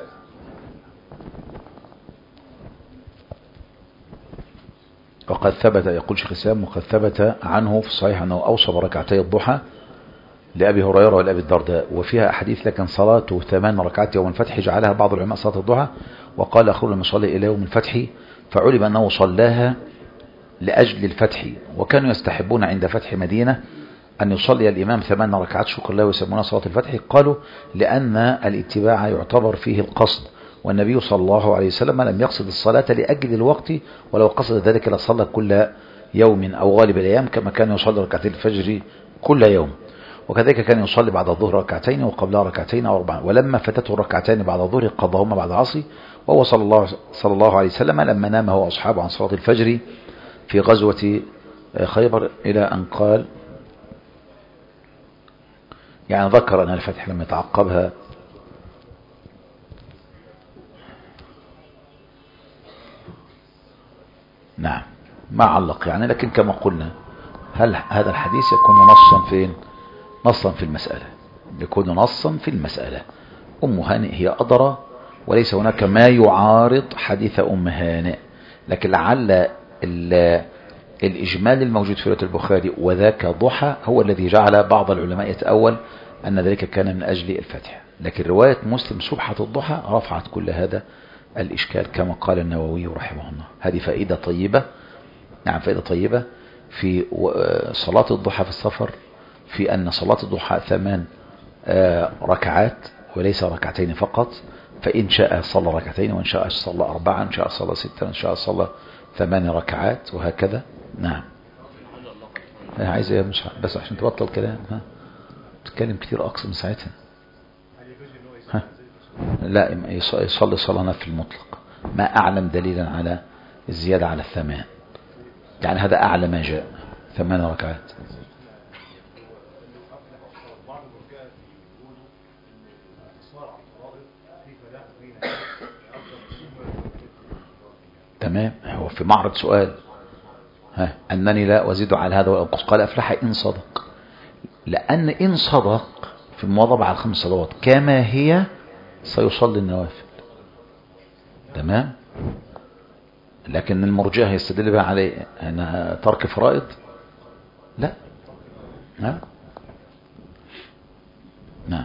وقد ثبت، يقول شيخ الإسلام، وقد ثبت عنه في الصحيح أنه أوصى بركعتي الضحى لأبي هريرة ولأبي الدرداء، وفيها أحاديث لكن صلاته 8 ركعات يوم الفتح جعلها بعض العلماء صلاة الضحى، وقال أخوه لما صلى إلى يوم الفتح فعلم أنه صلاها لأجل الفتح، وكانوا يستحبون عند فتح مدينة أن يصلي الإمام 8 ركعات شكر له ويسمونها صلاة الفتح، قالوا لأن الاتباع يعتبر فيه القصد، والنبي صلى الله عليه وسلم لم يقصد الصلاة لأجل الوقت، ولو قصد ذلك لصلى كل يوم أو غالب الأيام، كما كان يصلي ركعتين الفجر كل يوم، وكذلك كان يصلي بعد الظهر ركعتين وقبلها ركعتين أو 4، ولما فاتته الركعتين بعد الظهر قضاهما بعد العصر، وهو صلى الله عليه وسلم لما نام هو وأصحابه عن صلاة الفجر في غزوة خيبر إلى أن قال، يعني ذكر أن الفتح لم يتعقبها نعم ما علق يعني، لكن كما قلنا هل هذا الحديث يكون نصا فين؟ نصا في المسألة، يكون نصا في المسألة. أم هانئ هي أدرى، وليس هناك ما يعارض حديث أم هانئ، لكن لعل الإجمال الموجود في رواية البخاري وذاك ضحى هو الذي جعل بعض العلماء يتأول أن ذلك كان من أجل الفتح، لكن رواية مسلم سبحة الضحى رفعت كل هذا الإشكال كما قال النووي رحمه الله. هذه فائدة طيبة، نعم فائدة طيبة في صلاة الضحى في السفر في أن صلاة الضحى 8 ركعات وليس ركعتين فقط، فإن شاء صلى ركعتين، وإن شاء صلى 4، إن شاء صلى 6، إن شاء صلى 8 ركعات، وهكذا. نعم. عايز ايه مش بس عشان تبطل كلام؟ ها تتكلم كتير أقصى من ساعتها. ها لا، يصلي صلاة نفل المطلق، ما أعلم دليلا على الزيادة على 8، يعني هذا أعلى ما جاء 8 ركعات. تمام. هو في معرض سؤال أنني لا أزيد على هذا ولا أنقص، قال أفلح إن صدق، لأن إن صدق في المواظبة على 5 صلوات كما هي سيصلي النوافل. تمام. لكن المرجئة يستدل بها عليه أنها ترك فرائض، لا. نعم. نعم.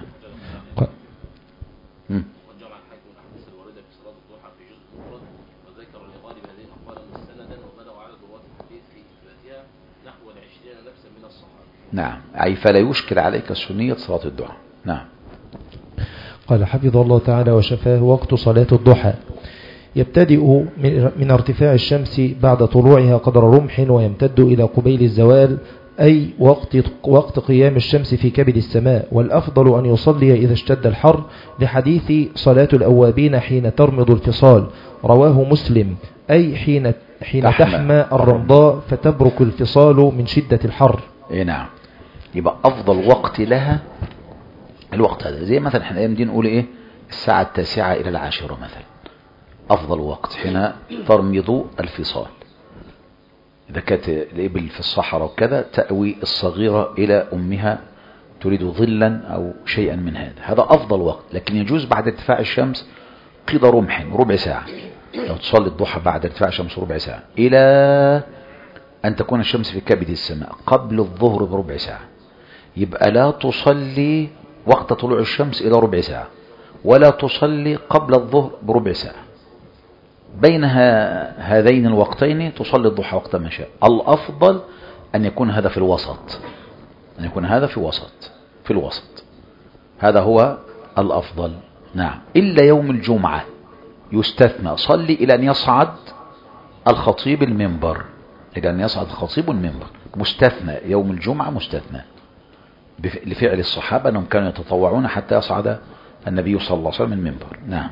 نعم، أي فلا يشكل عليك سنية صلاة الضحى. نعم. قال حفظ الله تعالى وشفاه: وقت صلاة الضحى يبتدئ من ارتفاع الشمس بعد طلوعها قدر رمح، ويمتد إلى قبيل الزوال، أي وقت قيام الشمس في كبد السماء. والأفضل أن يصلي إذا اشتد الحر، لحديث صلاة الأوابين حين ترمض الفصال، رواه مسلم، أي حين تحمى الرمضاء فتبرك الفصال من شدة الحر. نعم. يبقى أفضل وقت لها الوقت هذا، زي مثلا احنا الايام دي نقول ايه، الساعة 9 إلى 10 مثلا، أفضل وقت حين ترمض الفصال. إذا كانت الإبل في الصحراء وكذا تأوي الصغيرة إلى أمها تريد ظلا أو شيئا من هذا أفضل وقت. لكن يجوز بعد ارتفاع الشمس قيد رمح، ربع ساعة، لو تصلي الضحى بعد ارتفاع الشمس ربع ساعة، إلى أن تكون الشمس في كبد السماء قبل الظهر بربع ساعة. يبقى لا تصلي وقت طلوع الشمس إلى ربع ساعة، ولا تصلي قبل الظهر بربع ساعة. بين هذين الوقتين تصلي الضحى وقت ما شاء. الأفضل أن يكون هذا في الوسط، أن يكون هذا في الوسط، هذا هو الأفضل. نعم. إلا يوم الجمعة يستثنى، صلي إلى أن يصعد الخطيب المنبر، إلى أن يصعد الخطيب المنبر، مستثنى يوم الجمعة، مستثنى لفعل الصحابة أنهم كانوا يتطوعون حتى يصعد النبي صلى الله عليه وسلم المنبر. نعم.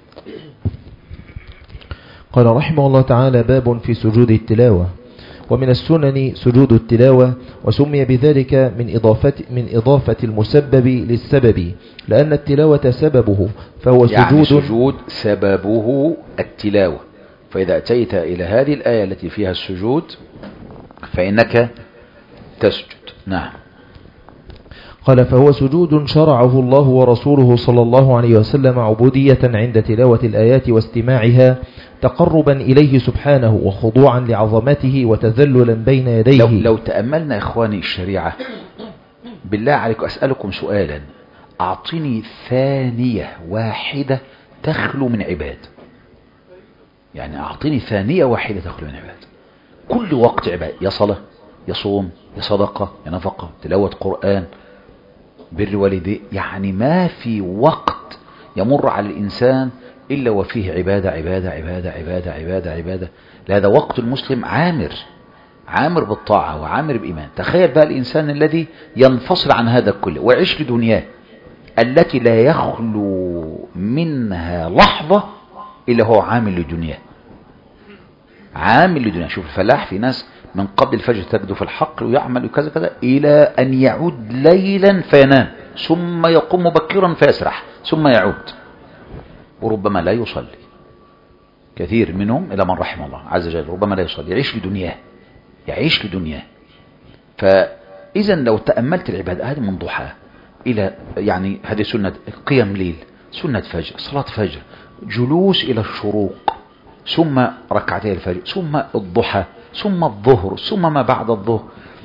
قال رحمه الله تعالى: باب في سجود التلاوة. ومن السنن سجود التلاوة، وسمي بذلك من إضافة المسبب للسبب، لأن التلاوة سببه، فهو يعني سجود سببه التلاوة. فإذا أتيت إلى هذه الآية التي فيها السجود فإنك تسجد. نعم. قال: فهو سجود شرعه الله ورسوله صلى الله عليه وسلم عبودية عند تلاوة الآيات واستماعها، تقربا إليه سبحانه وخضوعا لعظمته وتذللا بين يديه. لو تأملنا إخواني الشريعة، بالله عليكم أسألكم سؤالا، أعطني ثانية واحدة تخلو من عباد، يعني أعطني ثانية واحدة تخلو من عباد، كل وقت عباد، يا صلاة يا صوم يا صدقة يا نفقة تلاوة قرآن بر والديه، يعني ما في وقت يمر على الإنسان إلا وفيه عبادة عبادة عبادة عبادة عبادة عبادة. هذا وقت المسلم عامر بالطاعة وعامر بإيمان. تخيل بقى الإنسان الذي ينفصل عن هذا كله ويعيش لدنياه التي لا يخلو منها لحظة إلا هو عامل لدنياه، عامل لدنياه. شوف الفلاح، في ناس من قبل الفجر تجده في الحقل ويعمل وكذا كذا إلى أن يعود ليلا فينام، ثم يقوم مبكرا فيسرح، ثم يعود، وربما لا يصلي. كثير منهم إلى من رحم الله عز وجل ربما لا يصلي، يعيش لدنياه. فإذا لو تأملت العبادة هذه من ضحى إلى، يعني هذه سنة قيام ليل، سنة فجر، صلاة فجر، جلوس إلى الشروق، ثم ركعتي الفجر، ثم الضحى، ثم الظهر، ثم ما بعد الظهر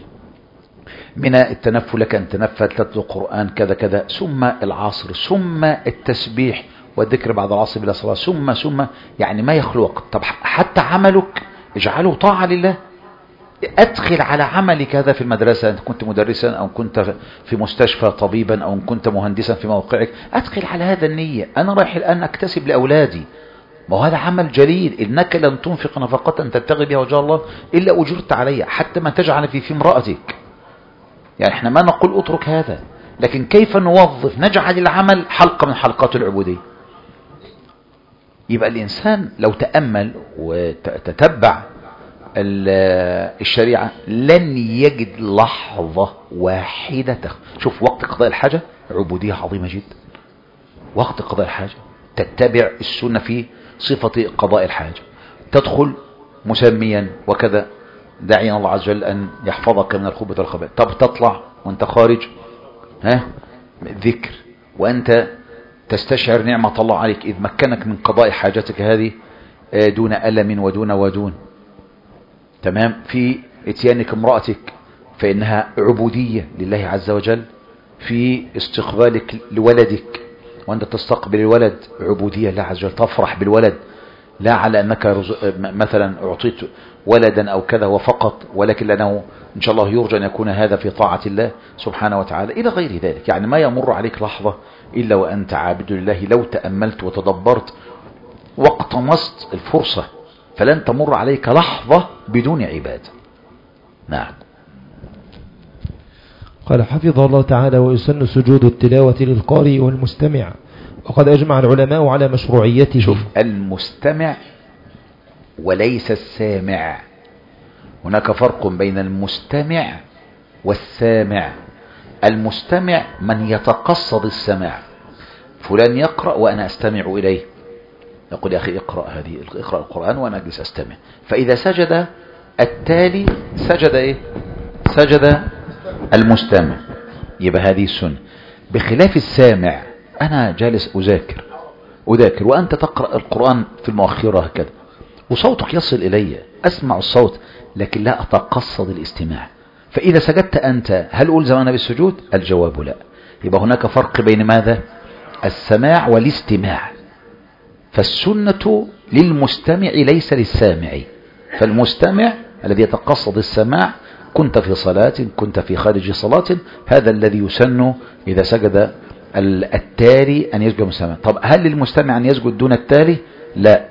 من التنفل، لك أن تنفل تتلو قرآن كذا كذا، ثم العصر، ثم التسبيح والذكر بعد العصر بلا صلاة، ثم يعني ما يخلو وقت. طب حتى عملك اجعله طاعة لله، أدخل على عملك هذا في المدرسة، أنت كنت مدرسا أو كنت في مستشفى طبيبا أو كنت مهندسا في موقعك، أدخل على هذا النية، أنا رايح الآن أكتسب لأولادي، ما هو هذا عمل جليل. إنك لن تنفق نفقة تبتغي بها وجه الله إلا أجرت عليها، حتى ما تجعل في امرأتك. يعني احنا ما نقول اترك هذا، لكن كيف نوظف، نجعل العمل حلقة من حلقات العبودية. يبقى الإنسان لو تأمل وتتبع الشريعة لن يجد لحظة واحدة. شوف وقت قضاء الحاجة عبودية عظيمة جدا، وقت قضاء الحاجة تتبع السنة في صفة قضاء الحاجة، تدخل مسميا وكذا، داعيا الله عز وجل أن يحفظك من الخبث والخبائث. طب تطلع وانت خارج ذكر، وأنت تستشعر نعمة الله عليك إذ مكنك من قضاء حاجتك هذه دون ألم ودون تمام. في اتيانك امرأتك فإنها عبودية لله عز وجل، في استقبالك لولدك وأنت تستقبل الولد عبودية لله عز وجل، تفرح بالولد لا على أنك مثلا أعطيت ولدا أو كذا وفقط، ولكن لأنه إن شاء الله يرجى أن يكون هذا في طاعة الله سبحانه وتعالى إلى غير ذلك. يعني ما يمر عليك لحظة إلا وأنت عابد لله لو تأملت وتدبرت واقتمصت الفرصة، فلن تمر عليك لحظة بدون عبادة. نعم. قال حفظه الله تعالى: ويسن سجود التلاوة للقارئ والمستمع، وقد أجمع العلماء على مشروعيته. شوف، المستمع وليس السامع، هناك فرق بين المستمع والسامع. المستمع من يتقصد السماع، فلان يقرأ وأنا أستمع إليه، يقول يا أخي اقرأ القرآن وأنا أجلس أستمع. فإذا سجد التالي سجد إيه؟ سجد المستمع، يبقى هذه السنة. بخلاف السامع، أنا جالس أذاكر وأنت تقرأ القرآن في المؤخرة هكذا وصوتك يصل إلي، أسمع الصوت لكن لا أتقصد الاستماع. فإذا سجدت أنت هل ألزم أنا بالسجود؟ الجواب لا. يبقى هناك فرق بين ماذا؟ السماع والاستماع. فالسنة للمستمع ليس للسامع. فالمستمع الذي يتقصد السماع، كنت في صلاة كنت في خارج صلاة، هذا الذي يسن إذا سجد التالي أن يسجد المستمع. طب هل للمستمع أن يسجد دون التالي؟ لا،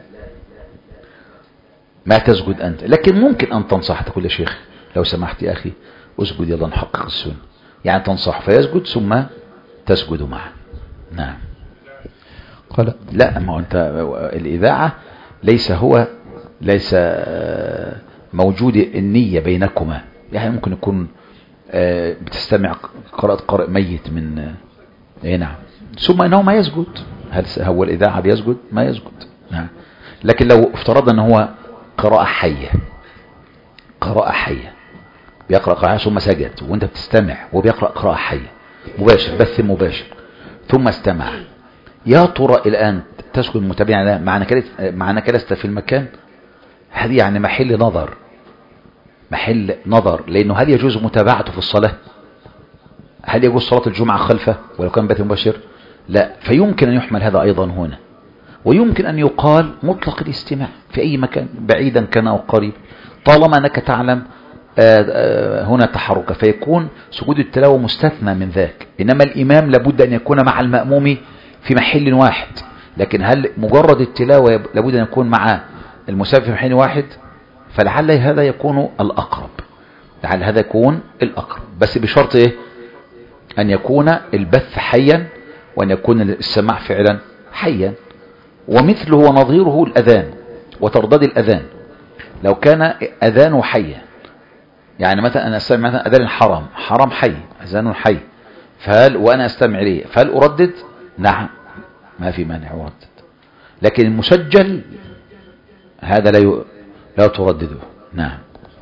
ما تسجد أنت، لكن ممكن أن تنصح، تقول يا شيخ لو سمحت يا أخي اسجد يلا نحقق السنة، يعني تنصح فيسجد ثم تسجد معه. نعم. قال لا، ما هو أنت الإذاعة ليس موجود النية بينكما، يعني ممكن يكون بتستمع قراءة قارئ ميت من نعم، ثم انه ما يسجد. هل هو الإذاعة بيسجد؟ ما يسجد. نعم. لكن لو افترضنا ان هو قراءة حية بيقرأ قراءة ثم سجد وانت بتستمع وبيقرأ قراءة حية مباشر، بث مباشر، ثم استمع، يا ترى الآن تسجد متابعا معنى لست في المكان؟ هذه يعني محل نظر، لأنه هل يجوز متابعته في الصلاة؟ هل يجوز صلاة الجمعة خلفه ولو كان بث مباشر؟ لا. فيمكن أن يحمل هذا أيضا هنا، ويمكن أن يقال مطلق الاستماع في أي مكان بعيدا كان أو قريب، طالما أنك تعلم هنا تحرك، فيكون سجود التلاوة مستثنى من ذاك. إنما الإمام لابد أن يكون مع المأموم في محل واحد، لكن هل مجرد التلاوة لابد أن يكون مع المسافر في محل واحد؟ فلعل هذا يكون الأقرب، بس بشرط إيه؟ أن يكون البث حيا وأن يكون السماع فعلا حيا. ومثله ونظيره الأذان وترداد الأذان، لو كان أذانه حيا، يعني مثلا أنا أستمع مثلا أذان حرام حي، أذان حي، وأنا أستمع إليه، فهل أردد؟ نعم، ما في مانع أردد. لكن المسجل هذا لا تردده. نعم.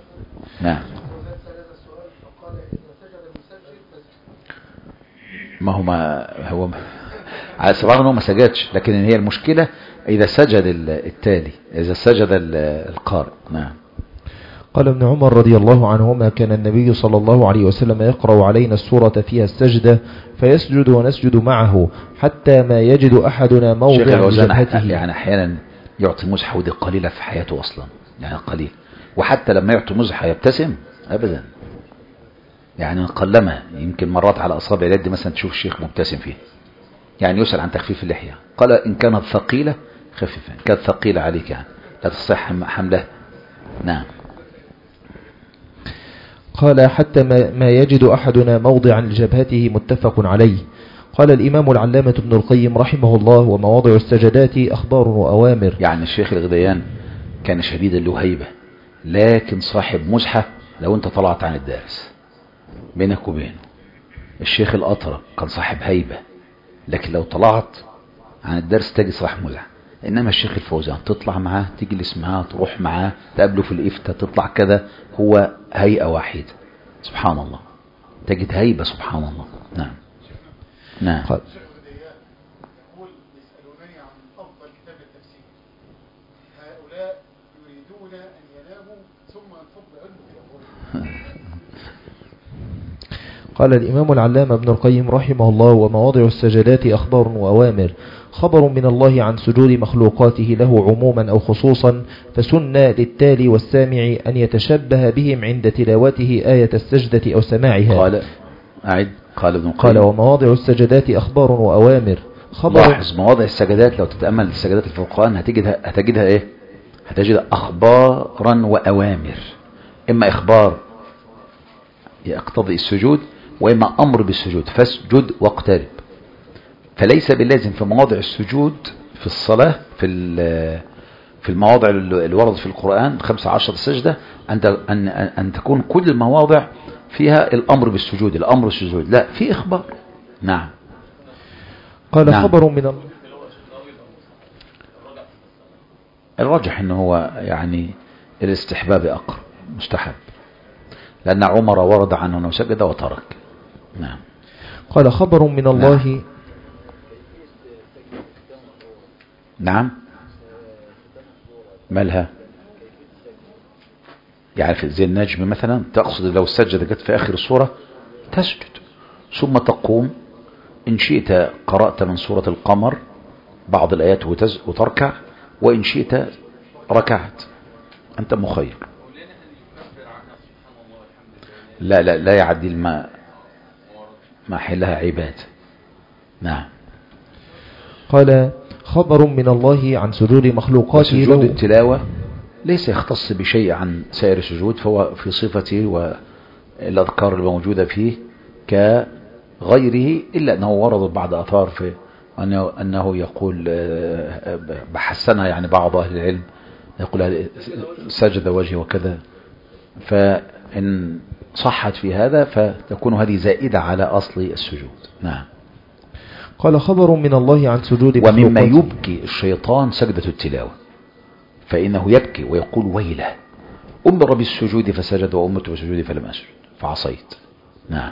هو على سبيل انه ما سجدش، لكن هي المشكلة إذا سجد التالي، إذا سجد القارئ. نعم. قال ابن عمر رضي الله عنهما: كان النبي صلى الله عليه وسلم يقرأ علينا السورة فيها السجدة فيسجد ونسجد معه حتى ما يجد أحدنا موضع جبهته. يعني أحيانا يعطي المصحف ودي قليلة في حياته أصلا، يعني قليل، وحتى لما يعطي مزحة يبتسم أبدا، يعني قلما يمكن مرات على أصابع اليد مثلا تشوف الشيخ مبتسم فيه. يعني يسأل عن تخفيف اللحية، قال إن كانت ثقيلة خففها، إن كانت ثقيلة عليك يعني لا تصح حملها. نعم. قال حتى ما يجد أحدنا موضعا لجبهته متفق عليه. قال الإمام العلامة ابن القيم رحمه الله ومواضع السجدات أخبار وأوامر. يعني الشيخ الغديان كان شديد الهيبة، لكن صاحب مزحة لو انت طلعت عن الدارس بينك وبينه. الشيخ الأطرق كان صاحب هيبة، لكن لو طلعت عن الدرس تجي صاحب مزحة. إنما الشيخ الفوزان تطلع معاه، تجلس معاه، تروح معاه، تقابله في الإفتاء، تطلع كذا، هو هيئة واحدة. سبحان الله، تجد هيبة سبحان الله. نعم. نعم. يقول يسألونني عن أفضل كتاب التفسير، هؤلاء يريدون أن يناموا ثم ينفض عنهم. قال الإمام العلامة ابن القيم رحمه الله ومواضع السجدات أخبار وأوامر. خبر من الله عن سجود مخلوقاته له عموما أو خصوصا، فسن للتالي والسامع أن يتشبه بهم عند تلاوته آية السجدة أو سماعها. قال أعد. قال ابن القيم قال ومواضع السجدات أخبار وأوامر. لاحظ مواضع السجدات، لو تتأمل السجدات في القرآن هتجدها إيه؟ هتجد أخبارا وأوامر. إما إخبار يقتضي السجود، وإما أمر بالسجود، فاسجد واقترب. فليس باللازم في مواضع السجود في الصلاة في المواضع اللي وردت في القرآن 15 سجدة أن تكون كل المواضع فيها الأمر بالسجود، الأمر بالسجود، لا، في إخبار. نعم. قال نعم. خبر من الرجح أنه هو يعني الاستحباب أقرب، مستحب، لأن عمر ورد عنه أنه سجد وترك. نعم. قال خبر من الله. نعم. مالها؟ يعني في زي النجم مثلا، تقصد لو السجدة جت في آخر السورة تسجد ثم تقوم، إن شئت قرأت من سورة القمر بعض الآيات وتركع، وإن شئت ركعت، أنت مخير. لا لا لا يعدي الماء ما حلها عباد. نعم. قال خبر من الله عن سجود مخلوقاته سجود له. التلاوة ليس يختص بشيء عن سائر السجود، فهو في صفته والأذكار الموجودة فيه كغيره، إلا أنه ورد بعض أثار في أنه يقول بحسنها يعني بعض أهل العلم، يقول سجد وجهه وكذا، فإن صحت في هذا فتكون هذه زائدة على أصل السجود. نعم. قال خبر من الله عن سجود ومما مخلوقاته. يبكي الشيطان سجدة التلاوة، فإنه يبكي ويقول ويله أمر بالسجود فسجد وأمرت بالسجود فلم أسجد فعصيت. نعم.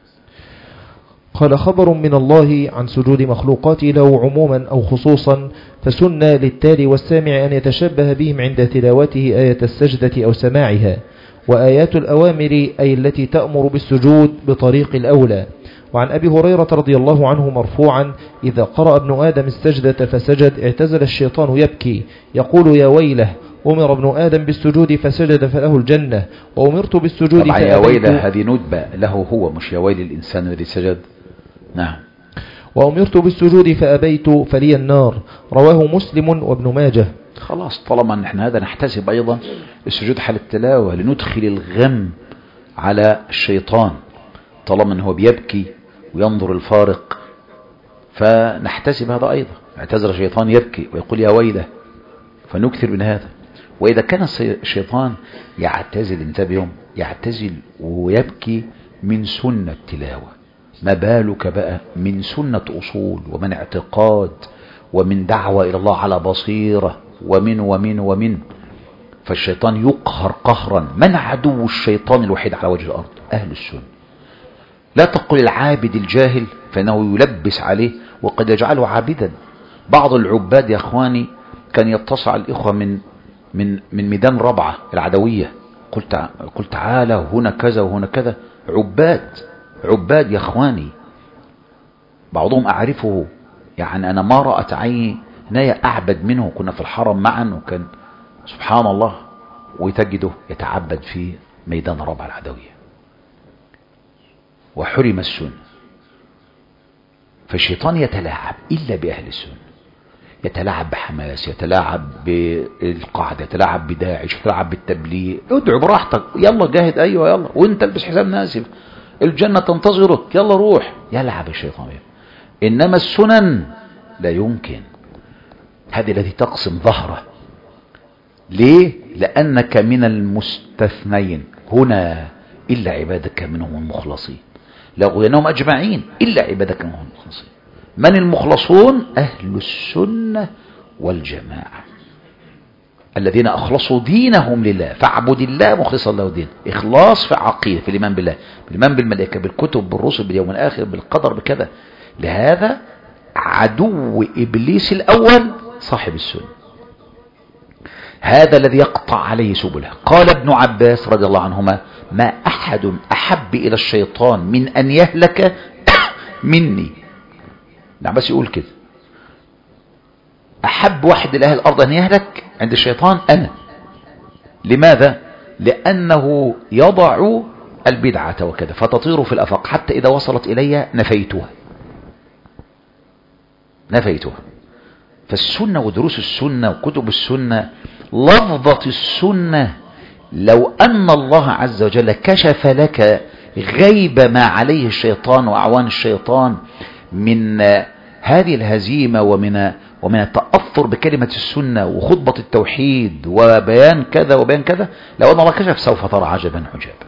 قال خبر من الله عن سجود مخلوقاته له عموما أو خصوصا، فسن للتالي والسامع أن يتشبه بهم عند تلاوته آية السجدة أو سماعها. وآيات الأوامر أي التي تأمر بالسجود بطريق الأولى. وعن أبي هريرة رضي الله عنه مرفوعا إذا قرأ ابن آدم السجدة فسجد اعتزل الشيطان يبكي يقول يا ويله أمر ابن آدم بالسجود فسجد فله الجنة وأمرت بالسجود طبعا يا ويله هذه ندبة له هو، مش يا ويل الإنسان الذي سجد. نعم. وأمرت بالسجود فأبيت فلي النار. رواه مسلم وابن ماجه. خلاص، طالما نحن هذا نحتسب أيضا السجود حال التلاوة لندخل الغم على الشيطان، طالما أنه بيبكي وينظر الفارق، فنحتسب هذا أيضا. اعتذر الشيطان يبكي ويقول يا ويله، فنكثر من هذا. وإذا كان الشيطان يعتزل، انتبهوا، يعتزل ويبكي من سنة التلاوة، ما بالك بقى من سنة أصول ومن اعتقاد ومن دعوة إلى الله على بصيرة ومن فالشيطان يقهر قهرا. من عدو الشيطان الوحيد على وجه الأرض؟ أهل السنة. لا تقل العابد الجاهل فإنه يلبس عليه وقد يجعله عابدا. بعض العباد يا أخواني كان يتصل الإخوة من ميدان ربعة العدوية، قلت تعالى هنا كذا وهنا كذا، عباد يا أخواني. بعضهم أعرفه، يعني أنا ما رأت عيني أعبد منه. كنا في الحرم معا وكان سبحان الله وتجده يتعبد في ميدان ربع العدوية، وحرم السنة. فالشيطان يتلاعب إلا بأهل السنة، يتلاعب بحماس، يتلاعب بالقاعدة، يتلاعب بداعش، يتلاعب بالتبليغ. ادعو براحتك، يلا جاهد، ايوه يلا، وانت البس حزام ناسف، الجنة تنتظرك، يلا روح. يلعب الشيطان بيه. انما السنن لا يمكن. هذه التي تقسم ظهره. ليه؟ لأنك من المستثنين هنا إلا عبادك منهم المخلصين، لأغوينهم أجمعين إلا عبادك منهم المخلصين. من المخلصون؟ أهل السنة والجماعة الذين أخلصوا دينهم لله. فاعبد الله مخلصا له دين. إخلاص في عقيدة، في الإيمان بالله، بالإيمان بالملائكة، بالكتب، بالرسل، باليوم الآخر، بالقدر، بكذا. لهذا عدو إبليس الأول صاحب السنة، هذا الذي يقطع عليه سبله. قال ابن عباس رضي الله عنهما: ما أحد أحب إلى الشيطان من أن يهلك مني. ابن عباس يقول كده: أحب واحد إلى أهل الأرض أن يهلك عند الشيطان أنا. لماذا؟ لأنه يضع البدعة وكذا فتطير في الأفاق، حتى إذا وصلت إلي نفيتها. فالسنة ودروس السنة وكتب السنة، لفظة السنة، لو أن الله عز وجل كشف لك غيب ما عليه الشيطان وأعوان الشيطان من هذه الهزيمة ومن التأثر بكلمة السنة وخطبة التوحيد وبيان كذا وبيان كذا، لو أن الله كشف سوف ترى عجبا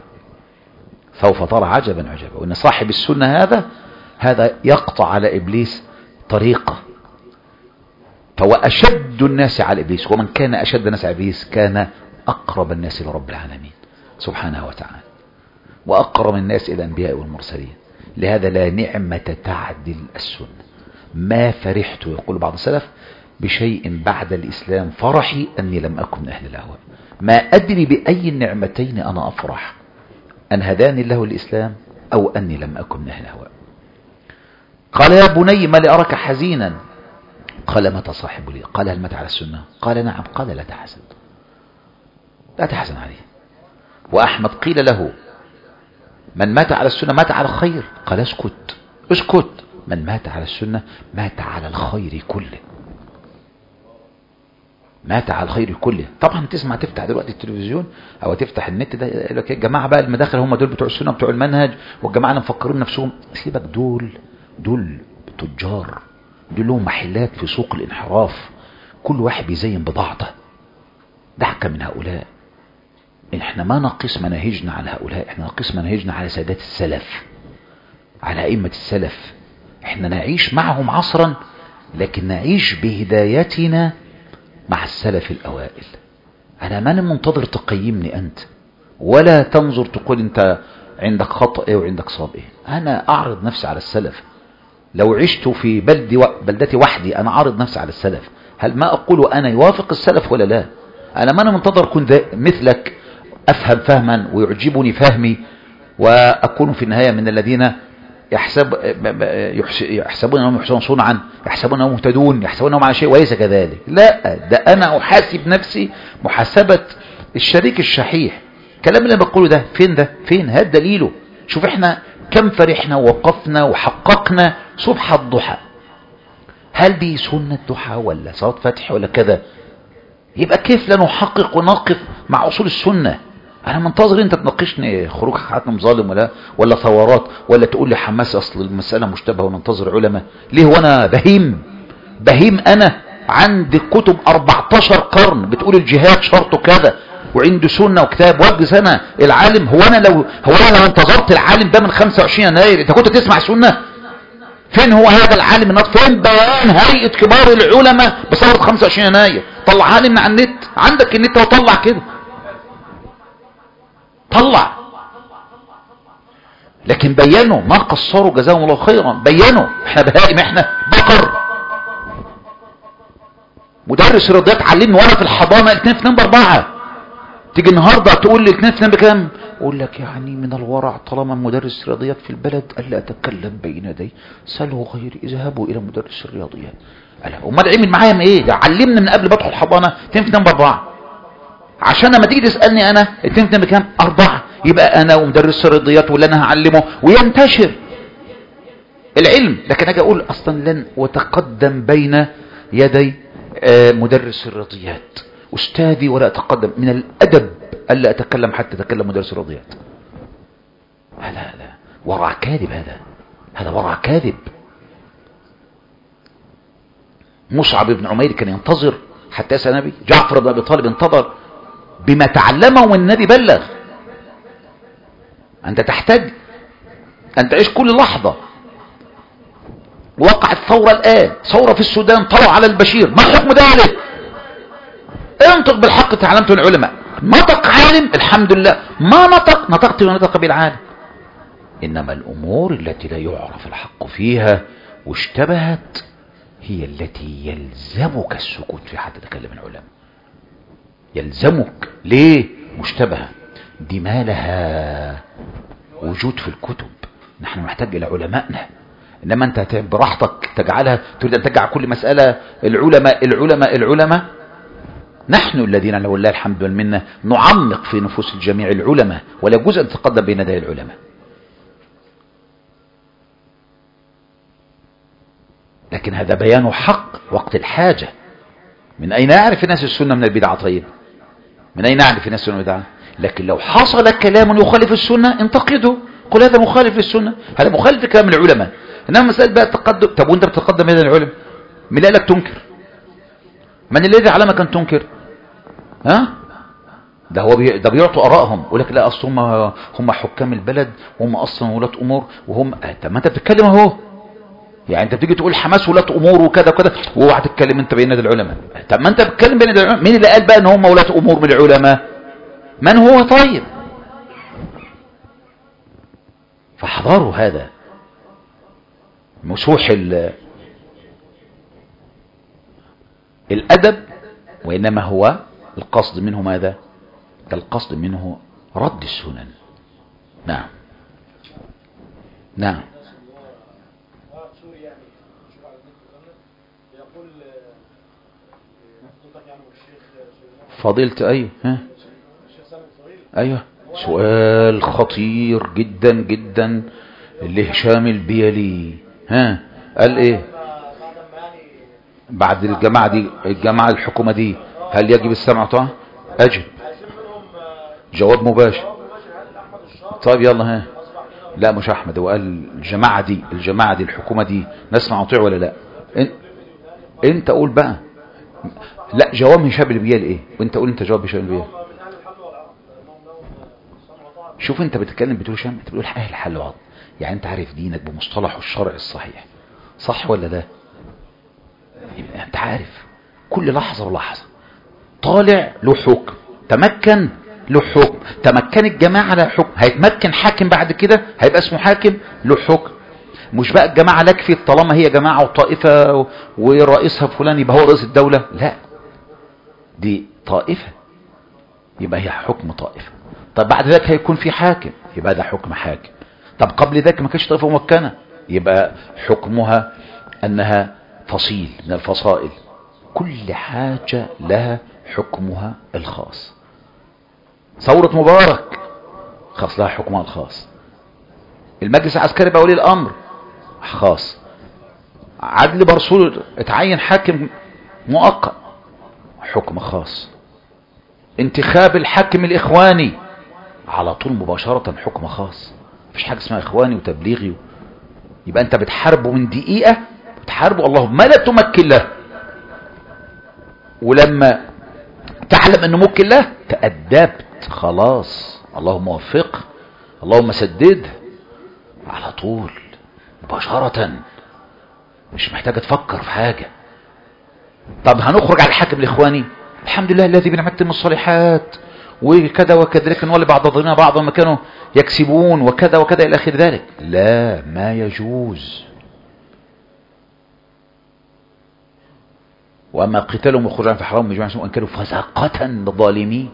عجبا. وأن صاحب السنة هذا يقطع على إبليس طريقة. فهو أشد الناس على إبليس، ومن كان أشد الناس على إبليس كان أقرب الناس لرب العالمين سبحانه وتعالى، وأقرب الناس إلى الأنبياء والمرسلين. لهذا لا نعمة تعدل السنة. ما فرحت، يقول بعض السلف، بشيء بعد الإسلام فرحي أني لم أكن من أهل الأهواء. ما أدري بأي النعمتين أنا أفرح، أن هداني الله الإسلام أو أني لم أكن من أهل الأهواء. قال: يا بني ما لأراك حزينا؟ قال: متى صاحب لي؟ قال: هل مات على السنة؟ قال: نعم. قال: لا تحزن عليه. وأحمد قيل له: من مات على السنة مات على الخير؟ قال: اسكت. من مات على السنة مات على الخير كله. طبعا تفتح دلوقتي التلفزيون او تفتح النت ده، الجماعة بقى المداخل هم دول بتوع السنة بتوع المنهج، والجماعة اللي مفكرين نفسهم. سيبك، دول تجار، دول لهم محلات في سوق الانحراف، كل واحد بيزين بضاعته. دعك من هؤلاء. احنا ما نقيس مناهجنا على هؤلاء، احنا نقيس مناهجنا على سادات السلف، على أئمة السلف. احنا نعيش معهم عصرا، لكن نعيش بهدايتنا مع السلف الأوائل. أنا ما منتظر تقيمني أنت، ولا تنظر تقول أنت عندك خطأ إيه وعندك صواب إيه. أنا أعرض نفسي على السلف. لو عشت في بلدتي وحدي أنا أعرض نفسي على السلف. هل ما أقول أنا يوافق السلف ولا لا؟ أنا منتظر أكون مثلك، أفهم فهما ويعجبني فهمي، وأكون في النهاية من الذين يحسبون أنهم يحسنون صنعا، يحسبون أنهم مهتدون، يحسبون أنهم على شيء، وليس كذلك. لا، ده أنا أحاسب نفسي محاسبة الشريك الشحيح. الكلام اللي بقوله ده فين؟ هذا دليله. شوف احنا كم فرحنا ووقفنا وحققنا صبح الضحى. هل دي سنة ضحى ولا صلاة فتح ولا كذا؟ يبقى كيف لا نحقق ونقف مع أصول السنة؟ أنا منتظر أنت تناقشني خروج حاتم ظالم ولا ثورات، ولا تقول لي حماس أصل المسألة مشتبهة وننتظر علماء. ليه؟ وأنا بهيم أنا عندي كتب 14 قرن بتقول الجهاد شرطه كذا، وعنده سنة وكتاب. وجز أنا العالم. هو أنا لو انتظرت العالم ده من 25 يناير أنت كنت تسمع سنة؟ فين هو هذا العالم؟ فين بيان هيئة كبار العلماء بثورة 25 يناير؟ طلعها لي من على النت. عندك النت وطلع كده، طلع. لكن بينوا، ما قصروا جزاهم الله خيرا. بينوا. احنا بهائم، احنا بقر. مدرس رياضيات علمني وانا في الحضانة 2 في نمبر 4. تيجي النهاردة تقول لي 2 في نمبر كام؟ اقول لك يعني من الورع طالما مدرس رياضيات في البلد الا اتكلم بين يدي، سألوا غيري، اذهبوا الى مدرس الرياضيات. امال عمل معايا ايه؟ ده علمني من قبل بدخل الحضانة 2 في نمبر 4. عشان لما تيجي تسألني انا اتنين بكام 4 يبقى انا ومدرس الرياضيات واللي انا هعلمه وينتشر العلم. لكن اجي اقول اصلا لن وتقدم بين يدي مدرس الرياضيات استاذي ولا اتقدم. من الادب الا اتكلم حتى اتكلم مدرس الرياضيات. هذا ورع كاذب. هذا ورع كاذب. مصعب بن عمير كان ينتظر حتى يسأل النبي. جعفر بن ابي طالب انتظر بما تعلمه والنبي بلغ. انت تحتاج ان تعيش كل لحظة. وقعت ثورة الآن، ثورة في السودان، طلعوا على البشير، ما حكم ذلك؟ انطق بالحق تعلمته العلماء. نطق عالم الحمد لله، ما نطقت ونطق بالعالم. إنما الأمور التي لا يعرف الحق فيها واشتبهت هي التي يلزمك السكوت في حتى تكلم العلماء. يلزمك. ليه؟ مشتبهة دي ما لها وجود في الكتب. نحن نحتاج إلى علمائنا. إنما أنت براحتك تجعلها، تريد أن تجعل كل مسألة العلماء. نحن الذين لو الله الحمد والمنة نعمق في نفوس الجميع العلماء، ولا يجوز أن تتقدم بين يدي العلماء. لكن هذا بيان حق وقت الحاجة. من أين يعرف الناس السنة من البدعة؟ طيب من أين يعرف الناس السنة من البدعة؟ لكن لو حصل كلام يخالف السنة انتقده، قل هذا مخالف للسنة، هذا مخالف لكلام العلماء. إنما مسألة بقى التقدم. طب وانت بتتقدم بين العلماء، من اللي قالك تنكر؟ من الذي علمك أن تنكر؟ ها؟ ده بيعطوا آرائهم، يقول لك لا أصل هم حكام البلد وهم أصلا ولاة أمور وهم. طب ما أنت بتتكلم أهو. يعني أنت بتيجي تقول حماس ولاة أمور وكذا وكذا، واوعى تتكلم أنت بين العلماء. طب ما أنت بتتكلم بين العلماء. مين اللي قال بقى إن هم ولاة أمور من العلماء؟ من هو؟ طيب فاحذروا هذا مسوح الأدب. وإنما هو القصد منه ماذا؟ القصد منه رد السنن. نعم نعم. فضيلة أيوه أيوه سؤال خطير جدا جدا اللي هشام البيلي قال ايه بعد الجماعة الحكومة دي؟ هل يجب السمع والطاعة؟ أجب. جواب مباشر. طيب يلا لا مش أحمد، هو قال الجماعة دي الحكومة دي نسمع وطيع ولا لا؟ انت قول بقى. لا جواب هشام البيلي ايه؟ وانت قول انت جواب هشام البيلي. شوف انت بتتكلم بتقول هشام، انت بتقول اهل الحل والعقد. يعني انت عارف دينك بمصطلحه الشرعي الصحيح، صح ولا لا؟ انت عارف كل لحظة ولحظة طالع له حكم، تمكن له حكم، تمكن الجماعة له حكم، هيتمكن حاكم بعد كده هيبقى اسمه حاكم له حكم. مش بقى الجماعة لكفي طالما هي جماعة وطائفة ورئيسها فلان يبقى هو رئيس الدولة. لا، دي طائفة يبقى هي حكم طائفة. طب بعد ذلك هيكون في حاكم يبقى ده حكم حاكم. طب قبل ذلك ما كانش طائفة ممكنة يبقى حكمها أنها فصيل من الفصائل. كل حاجة لها حكمها الخاص. ثورة مبارك خاص لها حكمها الخاص. المجلس العسكري بقى ولي الأمر خاص. عدل برسول اتعين حاكم مؤقت حكم خاص. انتخاب الحاكم الإخواني على طول مباشرة حكم خاص. مفيش حاجة اسمها إخواني وتبليغي. يبقى أنت بتحاربه من دقيقة، بتحاربه اللهم لا تمكن له، ولما تعلم أنه ممكن له تأدبت خلاص، اللهم وفقه، اللهم سدده، على طول مباشرة، مش محتاجة تفكر في حاجة. طب هنخرج على الحاكم الإخواني، الحمد لله الذي بنعمته من الصالحات وكذا وكذا، لكن ولي بعض ظننا بعض ما كانوا يكسبون وكذا وكذا إلى آخر ذلك. لا، ما يجوز. وأما قتالهم والخروج في حرام بجماعة وأن كانوا فساقة بالظالمين.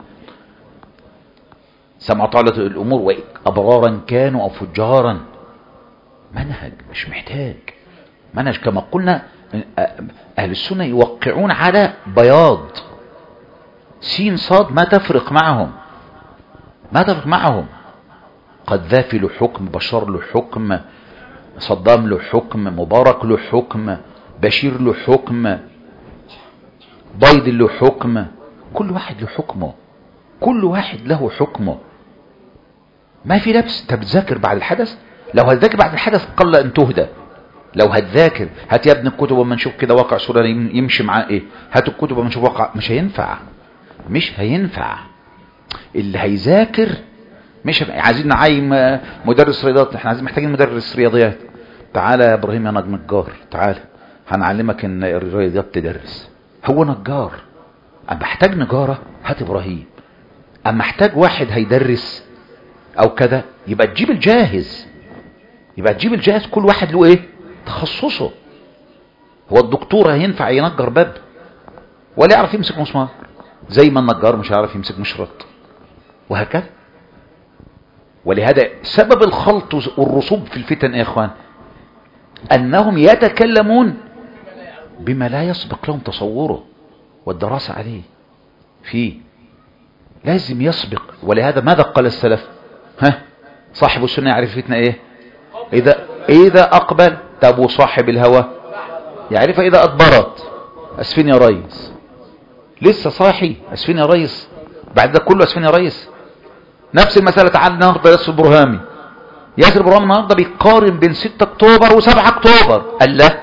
سمع طالة الأمور وأبرارا كانوا أو فجارا. منهج مش محتاج منهج. كما قلنا أهل السنة يوقعون على بياض سين صاد ما تفرق معهم، ما تفرق معهم. قذافي له حكم، بشار له حكم، صدام له حكم، مبارك له حكم، بشير له حكم، بايدن له حكم، كل واحد له حكمه، كل واحد له حكمه. ما في لبس. انت بتذاكر بعد الحدث؟ لو هتذاكر بعد الحدث قل ان تهدى. لو هتذاكر هات يا ابن الكتب وما نشوف كده واقع سورة يمشي معاه ايه، هات الكتب وما نشوف واقع، مش هينفع، مش هينفع. اللي هيذاكر مش عايزين نعين مدرس رياضيات، احنا عايزين محتاجين مدرس رياضيات. تعالى يا ابراهيم يا نجار، تعالى هنعلمك ان الرياضيات تدرس. هو نجار، اما احتاج نجارة هات ابراهيم. اما احتاج واحد هيدرس او كذا يبقى تجيب الجاهز، يبقى تجيب الجاهز. كل واحد له ايه تخصصه. هو الدكتور هينفع ينجر باب ولا يعرف يمسك مسمار، زي ما النجار مش هيعرف يمسك مشرط، وهكذا. ولهذا سبب الخلط والرسوب في الفتن يا اخوان انهم يتكلمون بما لا يسبق لهم تصوره والدراسة عليه فيه، لازم يسبق. ولهذا ماذا قال السلف؟ صاحب السنة يعرف فتنة ايه؟ اذا اقبل. طب وصاحب الهوى يعرفها اذا ادبرت. اسفين يا ريس، لسه صاحي اسفين يا ريس، بعد ده كله اسفين يا ريس. نفس المسألة. تعال النهارده ياسر برهامي، ياسر برهامي النهارده بيقارن بين 6 اكتوبر و7 اكتوبر. قال لا،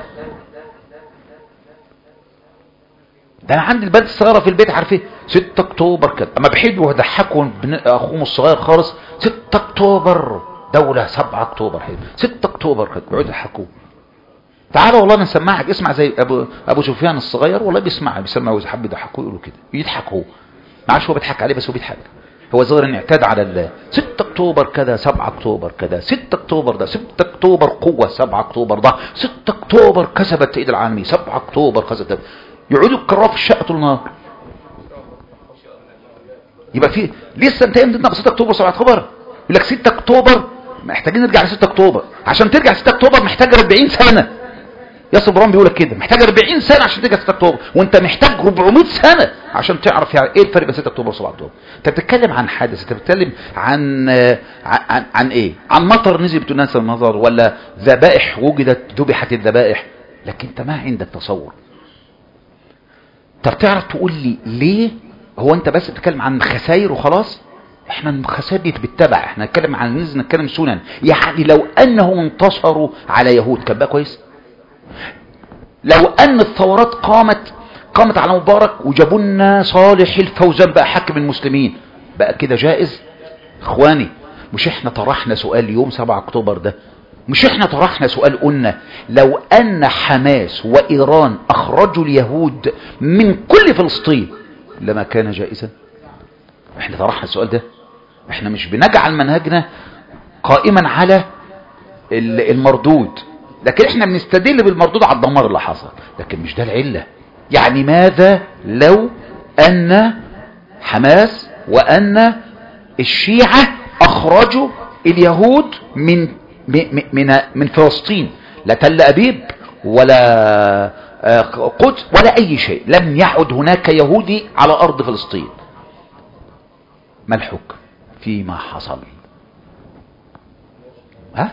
ده انا عندي البنت الصغيره في البيت عارفين 6 اكتوبر كده، اما بحبوا يضحكوا اخوهم الصغير خالص 6 اكتوبر دوله، 7 اكتوبر حلو، 6 اكتوبر كده بيقعدوا يضحكوا. تعالى والله انا نسمعك، اسمع زي ابو سفيان الصغير والله بيسمع اذا حب يضحكوا يقولوا كده، يضحك هو ما عادش هو بيضحك عليه، بس هو بيضحك. هو ظاهر ان اعتاد على 6 اكتوبر كذا، 7 اكتوبر كذا، 6 اكتوبر ده، 6 اكتوبر قوه، 7 اكتوبر ده، 6 اكتوبر كسبت ايد العالمي، 7 اكتوبر كسبت. يقعدوا يكرروا في الشقه طول النهار. يبقى في لسه انت امتى ب 6 اكتوبر 7 اكتوبر؟ يقول لك 6 اكتوبر محتاجين نرجع ل 6 اكتوبر. عشان ترجع 6 اكتوبر محتاج 40 سنه. ياسر برهامي بيقول لك كده، محتاج 40 سنه عشان ترجع 6 اكتوبر، وانت محتاج 400 سنه عشان تعرف يعني ايه الفرق بين 6 اكتوبر و7 اكتوبر. انت بتتكلم عن حادث، انت بتتكلم عن ايه؟ عن مطر نزل بتناس النظر، ولا ذبائح وجدت ذبحت الذبائح، لكن انت ما عندك تصور. طب تعرف تقول لي ليه؟ هو انت بس بتتكلم عن خسائر وخلاص؟ احنا الخسائر دي بتتبع، احنا نتكلم عن نزل، نتكلم سنن. يعني لو انهم انتصروا على يهود كان بقى كويس. لو ان الثورات قامت على مبارك وجابوا لنا صالح الفوزان بقى حاكم المسلمين، بقى كده جائز؟ اخواني مش احنا طرحنا سؤال يوم 7 اكتوبر ده؟ مش احنا طرحنا سؤال قلنا لو ان حماس وايران اخرجوا اليهود من كل فلسطين لما كان جائزا؟ احنا طرحنا السؤال ده. احنا مش بنجعل منهجنا قائما على المردود، لكن احنا بنستدل بالمردود على الدمار اللي حصل، لكن مش ده العلة. يعني ماذا لو ان حماس وان الشيعة اخرجوا اليهود من فلسطين، لا تل ابيب ولا قدس ولا اي شيء، لم يعد هناك يهودي على ارض فلسطين، ما الحكم فيما حصل؟ ها؟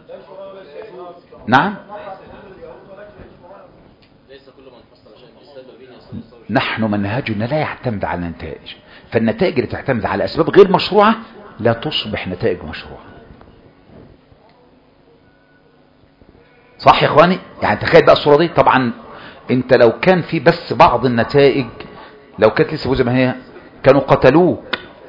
نعم، نحن منهجنا لا يعتمد على النتائج، فالنتائج اللي تعتمد على اسباب غير مشروعة لا تصبح نتائج مشروعة. صح يا اخواني؟ يعني تخيل بقى الصورة دي. طبعا انت لو كان في بس بعض النتائج، لو كانت لسه زي ما هي كانوا قتلوك،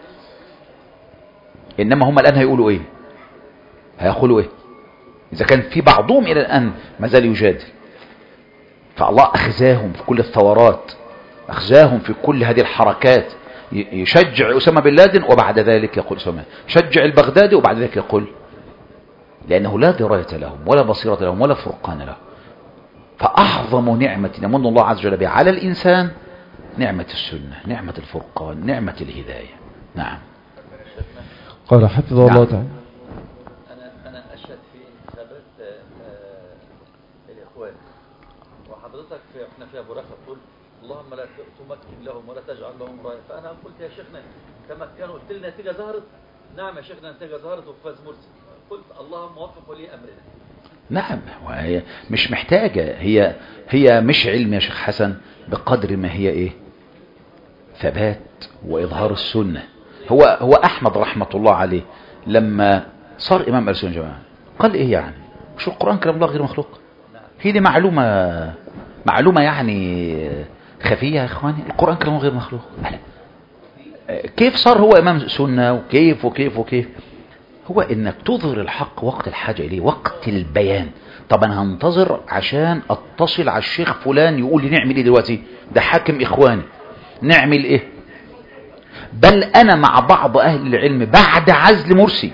انما هم الان هيقولوا ايه؟ هيقولوا ايه اذا كان في بعضهم الى الان ما زال يجادل؟ فالله اخزاهم في كل الثورات، اخزاهم في كل هذه الحركات، يشجع اسامه بن لادن وبعد ذلك يقول اسامه، يشجع البغدادي وبعد ذلك يقول، لانه لا درايه لهم ولا بصيره لهم ولا فرقان لهم. فاعظم نعمه يمن الله عز وجل بها على الانسان نعمه السنه، نعمه الفرقان، نعمه الهدايه. نعم. قال حفظه الله تعالى. أنا أشهد في انتخابات الإخوان، وحضرتك احنا في أبو رخا تقول اللهم لا تمكن لهم ولا تجعل لهم راية. فأنا قلت يا شيخنا تمكنوا، قلت لي النتيجة ظهرت. نعم يا شيخنا النتيجة ظهرت وفاز مرسي. قلت اللهم وفق ولي أمرنا. نعم، وهي مش محتاجة، هي مش علم يا شيخ حسن بقدر ما هي ايه، ثبات وإظهار السنة. هو أحمد رحمة الله عليه لما صار إمام أهل السنة والجماعة قال إيه يعني؟ مش القرآن كلام الله غير مخلوق؟ هي دي معلومة يعني خفية يا إخواني. القرآن كلام الله غير مخلوق. كيف صار هو إمام سنة وكيف وكيف وكيف؟ هو إنك تظهر الحق وقت الحاجة إليه، وقت البيان. طب أنا هنتظر عشان أتصل على الشيخ فلان يقول لي نعمل إيه دلوقتي؟ ده حاكم إخواني، نعمل إيه؟ بل أنا مع بعض أهل العلم بعد عزل مرسي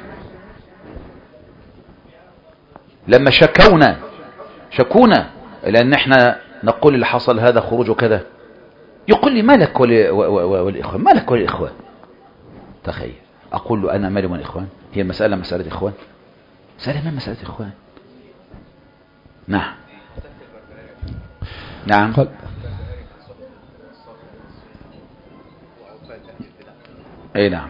لما شكونا لأن احنا نقول اللي حصل هذا خروج وكذا، يقول لي مالك والإخوان، مالك والإخوان. تخيل، أقول له أنا مالي والإخوان؟ هي المسألة مسألة إخوان؟ مسألة إخوان. نعم. اي نعم.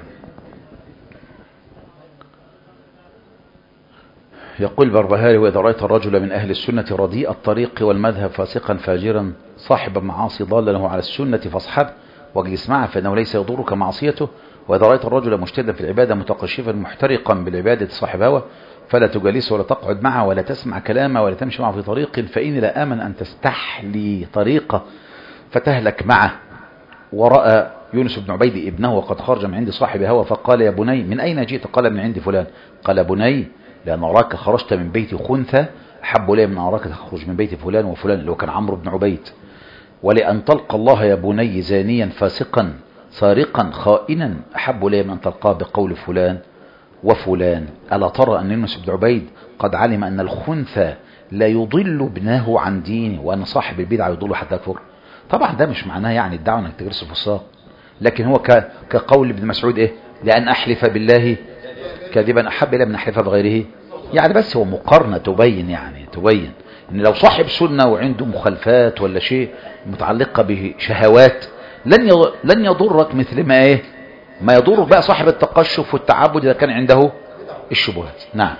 يقول بربهاري: وإذا رأيت الرجل من أهل السنة رديء الطريق والمذهب فاسقا فاجرا صاحب معاصي ضال له على السنة فاصحبه واجلس معه فإنه ليس يضرك معصيته. وإذا رأيت الرجل مجتهدا في العبادة متقشفا محترقا بالعبادة صاحب هوى فلا تجالسه ولا تقعد معه ولا تسمع كلامه ولا تمشي معه في طريق، فإني لا آمن أن تستحلي طريقه فتهلك معه. ورأى يونس بن عبيد ابنه وقد خرج من عند صاحب هوى فقال: يا بني من أين جئت؟ قال: من عند فلان. قال: بني لأن أراك خرجت من بيت خنثى أحب لي من أراك تخرج من بيت فلان وفلان، اللي هو كان عمرو بن عبيد. ولأن تلقى الله يا بني زانيا فاسقا سارقا خائنا أحب لي من أن تلقاه بقول فلان وفلان. ألا ترى أن يونس بن عبيد قد علم أن الخنثى لا يضل ابنه عن دينه وأن صاحب البدعة يضل حتى يكفر؟ طبعا ده مش معناه يعني الدعوة انك تجرس الفساق، لكن هو كقول ابن مسعود ايه: لأن أحلف بالله كاذبا أحب إلى من أحلف بغيره. يعني بس هو مقارنة تبين ان لو صاحب سنة وعنده مخالفات ولا شيء متعلقة بشهوات لن يضرك مثل ما ايه ما يضر بقى صاحب التقشف والتعبد إذا كان عنده الشبهات. نعم.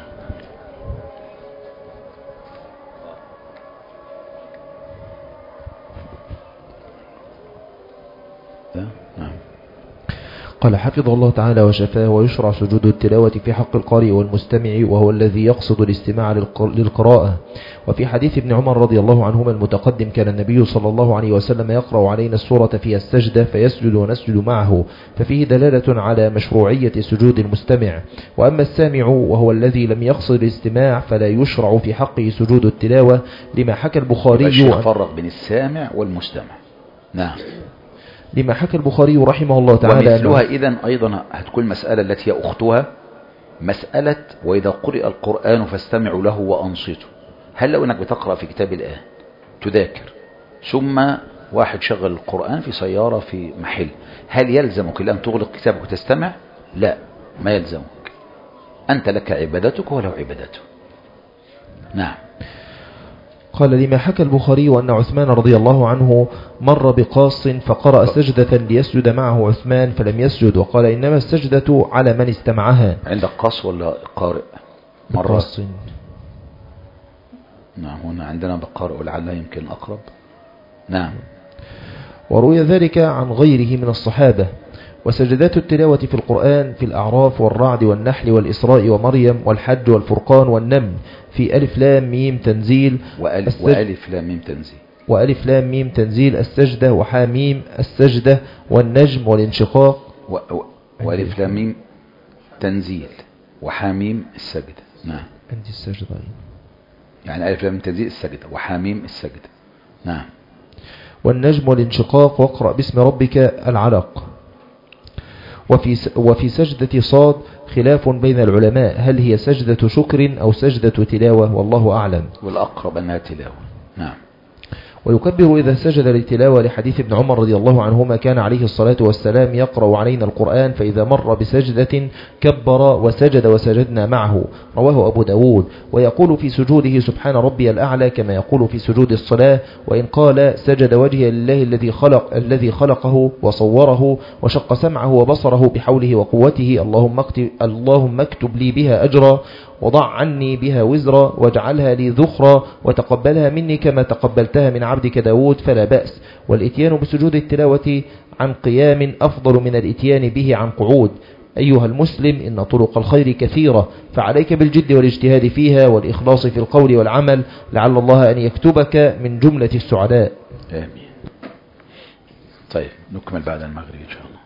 قال حفظه الله تعالى وشفاه: ويشرع سجود التلاوة في حق القارئ والمستمع وهو الذي يقصد الاستماع للقراءة. وفي حديث ابن عمر رضي الله عنهما المتقدم كان النبي صلى الله عليه وسلم يقرأ علينا السورة في السجدة فيسجد ونسجد معه، ففيه دلالة على مشروعية سجود المستمع. وأما السامع وهو الذي لم يقصد الاستماع فلا يشرع في حقه سجود التلاوة لما حكى البخاري. فرق بين السامع والمستمع. نعم. لما حكى البخاري رحمه الله تعالى. ومثلها إذن أيضا هتكون مسألة التي هي أختها مسألة: وإذا قرئ القرآن فاستمعوا له وأنصتوا. هل لو أنك بتقرأ في كتاب الآن تذاكر ثم واحد شغل القرآن في سيارة في محل، هل يلزمك الآن تغلق كتابك وتستمع؟ لا، ما يلزمك، أنت لك عبادتك وله عبادته. نعم. قال: لما حكى البخاري أن عثمان رضي الله عنه مر بقاص فقرأ سجدة ليسجد معه عثمان فلم يسجد، وقال: إنما السجدة على من استمعها. عندك قاص ولا قارئ؟ بقاص. نعم، هنا عندنا بقارئ ولعلها يمكن أقرب. نعم. وروي ذلك عن غيره من الصحابة. وسجدات التلاوة في القرآن في الأعراف والرعد والنحل والإسراء ومريم والحج والفرقان والنمل في ألف لام ميم تنزيل وألف لام ميم تنزيل وألف لام ميم تنزيل السجدة وحاميم السجدة والنجم والانشقاق وألف لام ميم تنزيل وحاميم السجدة. نعم. عندي السجدة يعني ألف لام ميم تنزيل السجدة وحاميم السجدة. نعم. والنجم والانشقاق واقرأ باسم ربك العلق. وفي سجدة صاد خلاف بين العلماء، هل هي سجدة شكر أو سجدة تلاوة؟ والله أعلم. والأقرب أنها تلاوة. نعم. ويكبر إذا سجد للتلاوة لحديث ابن عمر رضي الله عنهما كان عليه الصلاة والسلام يقرأ علينا القرآن فإذا مر بسجدة كبر وسجد وسجدنا معه، رواه أبو داود. ويقول في سجوده سبحان ربي الأعلى كما يقول في سجود الصلاة، وإن قال سجد وجهي لله الذي خلقه وصوره وشق سمعه وبصره بحوله وقوته، اللهم اكتب لي بها أجرا وضع عني بها وزرا واجعلها لي ذخرا وتقبلها مني كما تقبلتها من عبدك داود، فلا بأس. والإتيان بسجود التلاوة عن قيام أفضل من الإتيان به عن قعود. أيها المسلم إن طرق الخير كثيرة، فعليك بالجد والاجتهاد فيها والإخلاص في القول والعمل، لعل الله أن يكتبك من جملة السعداء. آمين. طيب نكمل بعد المغرب إن شاء الله.